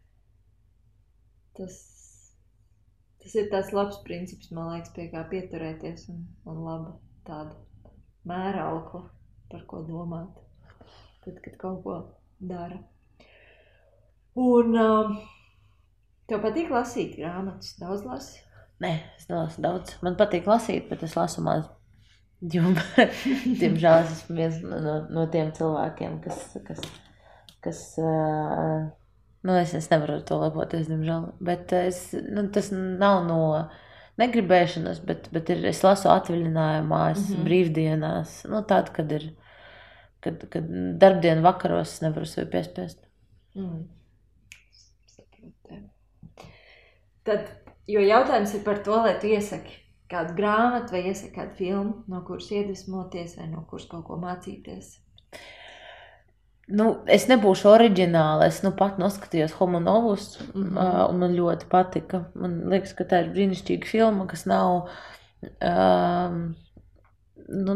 tas, tas ir tāds labs princips, man liekas, pie kā pieturēties un, un laba tāda mēraukla, par ko domāt, tad, kad kaut ko dara. Un um, tev patīk lasīt grāmatas? Daudz lasi? Nē, es nelasu daudz. Man patīk lasīt, bet es lasu maz. Jo, diemžēl, es esmu viens no, no tiem cilvēkiem, kas, kas, kas uh, nu, es, es nevaru ar to lepoties, diemžēl. Bet es, nu, tas nav no negribēšanas, bet, bet ir, es lasu atvaļinājumā, es Mhm. brīvdienās. Nu, tāda, kad ir, kad, kad darbdienu vakaros es nevaru sevi piespiest. Mm. Saprotu. Tad, jo jautājums ir par to, lai tu iesaki kādu grāmatu vai iesaki kādu filmu, no kuras iedvesmoties vai no kuras kaut ko mācīties. Nu, es nebūšu oriģināla. Es nu pat noskatījos Homo Novus, Mhm. uh, un man ļoti patika. Man liekas, ka tā ir brīnišķīga filma, kas nav. Um, nu,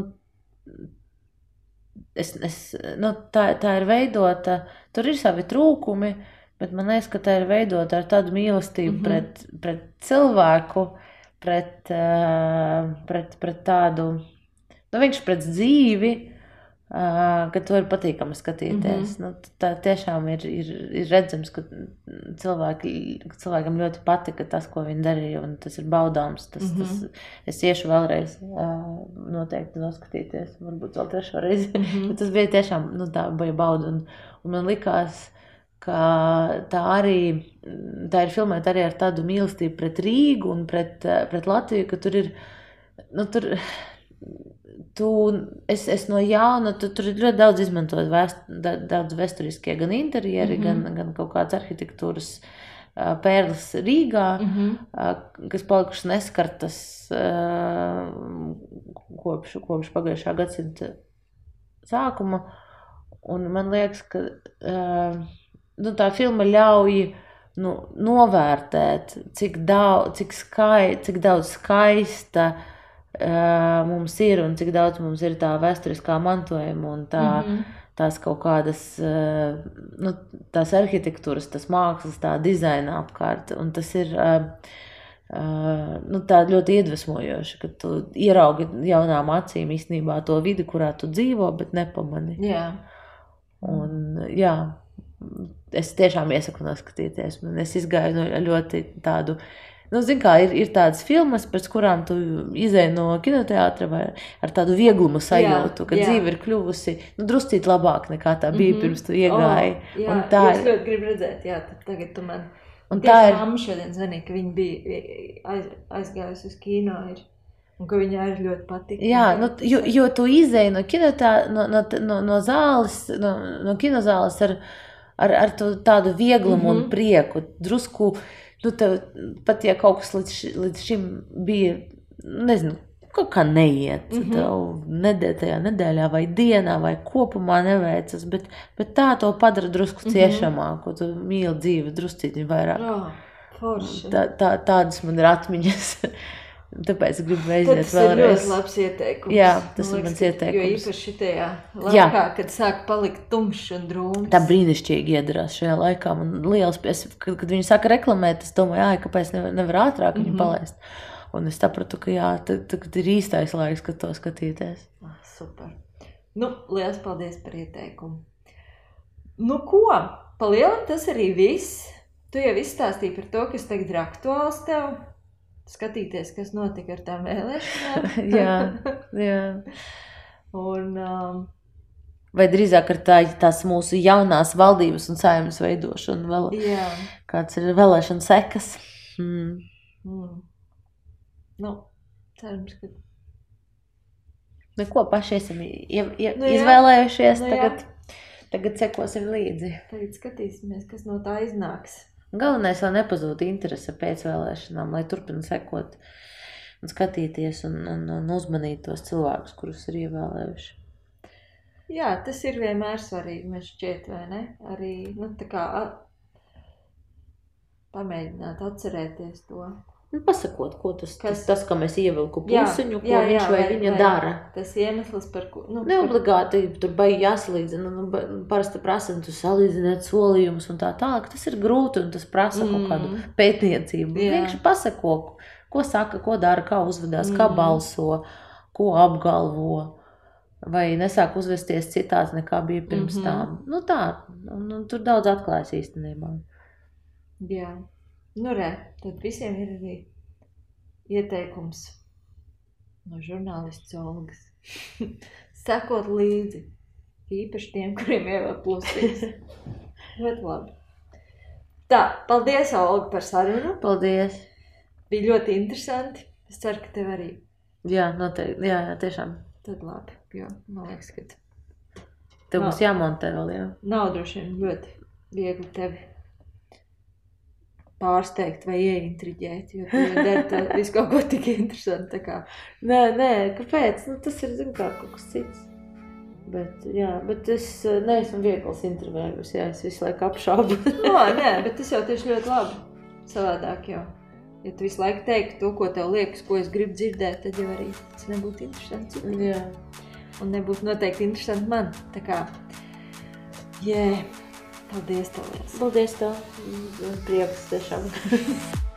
es, es, nu, tā, tā ir veidota, tur ir savi trūkumi, bet man liekas, ka tā ir veidota ar tādu mīlestību Mhm. pret, pret cilvēku, pret, uh, pret, pret tādu, nu, viņš pret dzīvi. Uh, ka to ir patīkami skatīties. Mhm. Nu, tā tiešām ir, ir, ir redzams, ka cilvēki, ka cilvēkam ļoti patika tas, ko viņi darīja, un tas ir baudāms. Tas, Mhm. tas, es iešu vēlreiz uh, noteikti noskatīties, varbūt vēl trešo reizi. Mhm. Bet tas bija tiešām, nu, tā bija bauda, un, un man likās, ka tā arī, tā ir filmēta arī ar tādu mīlestību pret Rīgu un pret, uh, pret Latviju, ka tur ir nu, tur, tu, es, es no jauna, tu, tur ir ļoti daudz izmantot vēst, daudz vēsturiskie gan interjeri, mm-hmm. gan, gan kaut kāds arhitektūras uh, pērlis Rīgā, mm-hmm. uh, kas palikušas neskartas uh, kopš, kopš pagājušā gadsimta sākuma. Un man liekas, ka uh, nu, tā filma ļauj nu, novērtēt, cik daudz, cik skai, cik daudz skaista uh, mums ir un cik daudz mums ir tā vēsturiskā mantojuma un tā, mm-hmm. tās kaut kādas uh, nu, tās arhitektūras, tas mākslas, tā dizaina apkārt. Un tas ir uh, uh, nu, tā ļoti iedvesmojoši, ka tu ieraugi jaunām acīm īstenībā to vidi, kurā tu dzīvo, bet nepamani. Jā. Un, jā, es tiešām iesaku noskatīties. Es izgāju no ļoti tādu, nu, zin kā, ir, ir tādas filmas, pēc kurām tu izēji no kinoteātra vai ar tādu vieglumu sajūtu, ka jā. Dzīve ir kļuvusi, nu, druscīt labāk nekā tā bija, mm-hmm. pirms tu iegāji. Oh, jā, un tā es ļoti gribu redzēt, jā, tad tagad tu man, un tā ir, mamma šodien zvanīja, ka viņa bija aiz, aizgājusi uz kino ir. Un ka viņai arī ļoti patīk. Jā, nu, jo, jo tu izēji no, kinotā, no, no, no, no zāles, no, no kinozāles ar, ar, ar tādu vieglumu mm-hmm. un prieku. Drusku, nu, tev, pat ja kaut kas līdz, līdz šim bija, nezinu, kaut kā neiet, mm-hmm. tev nedēļ, tajā nedēļā vai dienā vai kopumā neveicas, bet, bet tā to padara drusku mm-hmm. ciešamāku, tu mīli dzīvi druscītiņu vairāk. Oh, forši. Tā, tā, tādas man ir atmiņas. Tāpēc es gribu aiziet vēlreiz. Tas ir ļoti labs ieteikums. Jā, tas man ir mans ieteikums. Jo īpaši šitajā laikā, kad sāk palikt tumšs un drūms. Tā brīnišķīgi iedarās šajā laikā. Man liels, es, kad, kad viņi sāka reklamēt, es domāju, jā, kāpēc nevar, nevar ātrāk viņu mm-hmm. palaist. Un es sapratu, ka jā, tagad ir īstais laiks, kad to skatīties. Ah, super. Nu, liels paldies par ieteikumu. Nu ko, palielam tas arī viss. Tu jau izstāstīji par to, kas tagad ir aktuāls tev. Skatīties, kas notika ar tām vēlēšanām. jā, jā. Un, um, vai drīzāk ar tā, tās mūsu jaunās valdības un saimnes veidošanu vēl. Jā. Kāds ir vēlēšana sekas. Mm. Mm. Nu, cerams, ka... Neko, paši esam ie, ie, nu, izvēlējušies, nu, tagad, tagad sekosim līdzi. Tagad skatīsimies, kas no tā iznāks. Galvenais, lai nepazūd interese pēc vēlēšanām, lai turpina sekot un skatīties un, un, un uzmanīt tos cilvēkus, kurus ir ievēlējuši. Jā, tas ir vienmēr svarīgi, man šķiet, vai ne? Arī, nu, tā kā a, pamēģināt atcerēties to. Nu, pasakot, ko tas, kas, tas, tas ka mēs ievilku plusiņu, ko jā, viņš jā, vai, vai viņa vai dara. Tas iemesls, par ko... Nu, Neobligāti, par... tur baigi jāsalīdzina, nu, parasti prasa, tu salīdzināt solījumus un tā tālāk. Tas ir grūti un tas prasa mm. kaut kādu pētniecību. Vienkārši pasako, ko saka, ko dara, kā uzvedās, mm. kā balso, ko apgalvo. Vai nesāk uzvesties citāds nekā bija pirms mm-hmm. tām. Nu tā, un, un tur daudz atklājas īstenībā. Jā, nu re, tad visiem ir arī ieteikums no žurnālists Olgas. Sekot līdzi, īpaši tiem, kuriem ievēl plusiņas. Ļoti labi. Tā, paldies, Olga, par sarunu. Paldies. Bija ļoti interesanti. Es ceru, ka tev arī. Jā, noteikti. Jā, jā, tiešām. Tad labi, jo man liekas, ka... Tev būs jāmontē vēl, jā. Nav droši vien ļoti viegli tevi pārsteigt vai ieintriģēt, jo tu jau dari tā visu kaut ko tik interesanti, tā kā... Nē, nē, kāpēc? Nu, tas ir, zin kā, kaut kas cits. Bet, jā, bet es neesmu viegls intervējus, jā, es visu laiku apšaubu. Nā, nē, bet tas jau tieši ļoti labi. Savādāk jau. Ja tu visu laiku teiktu to, ko tev liekas, ko es gribu dzirdēt, tad jau arī tas nebūtu interesanti citiem. Jā. Un nebūtu noteikti interesanti man. Tā kā, jē, paldies tev. Paldies tev. Prieks tiešām.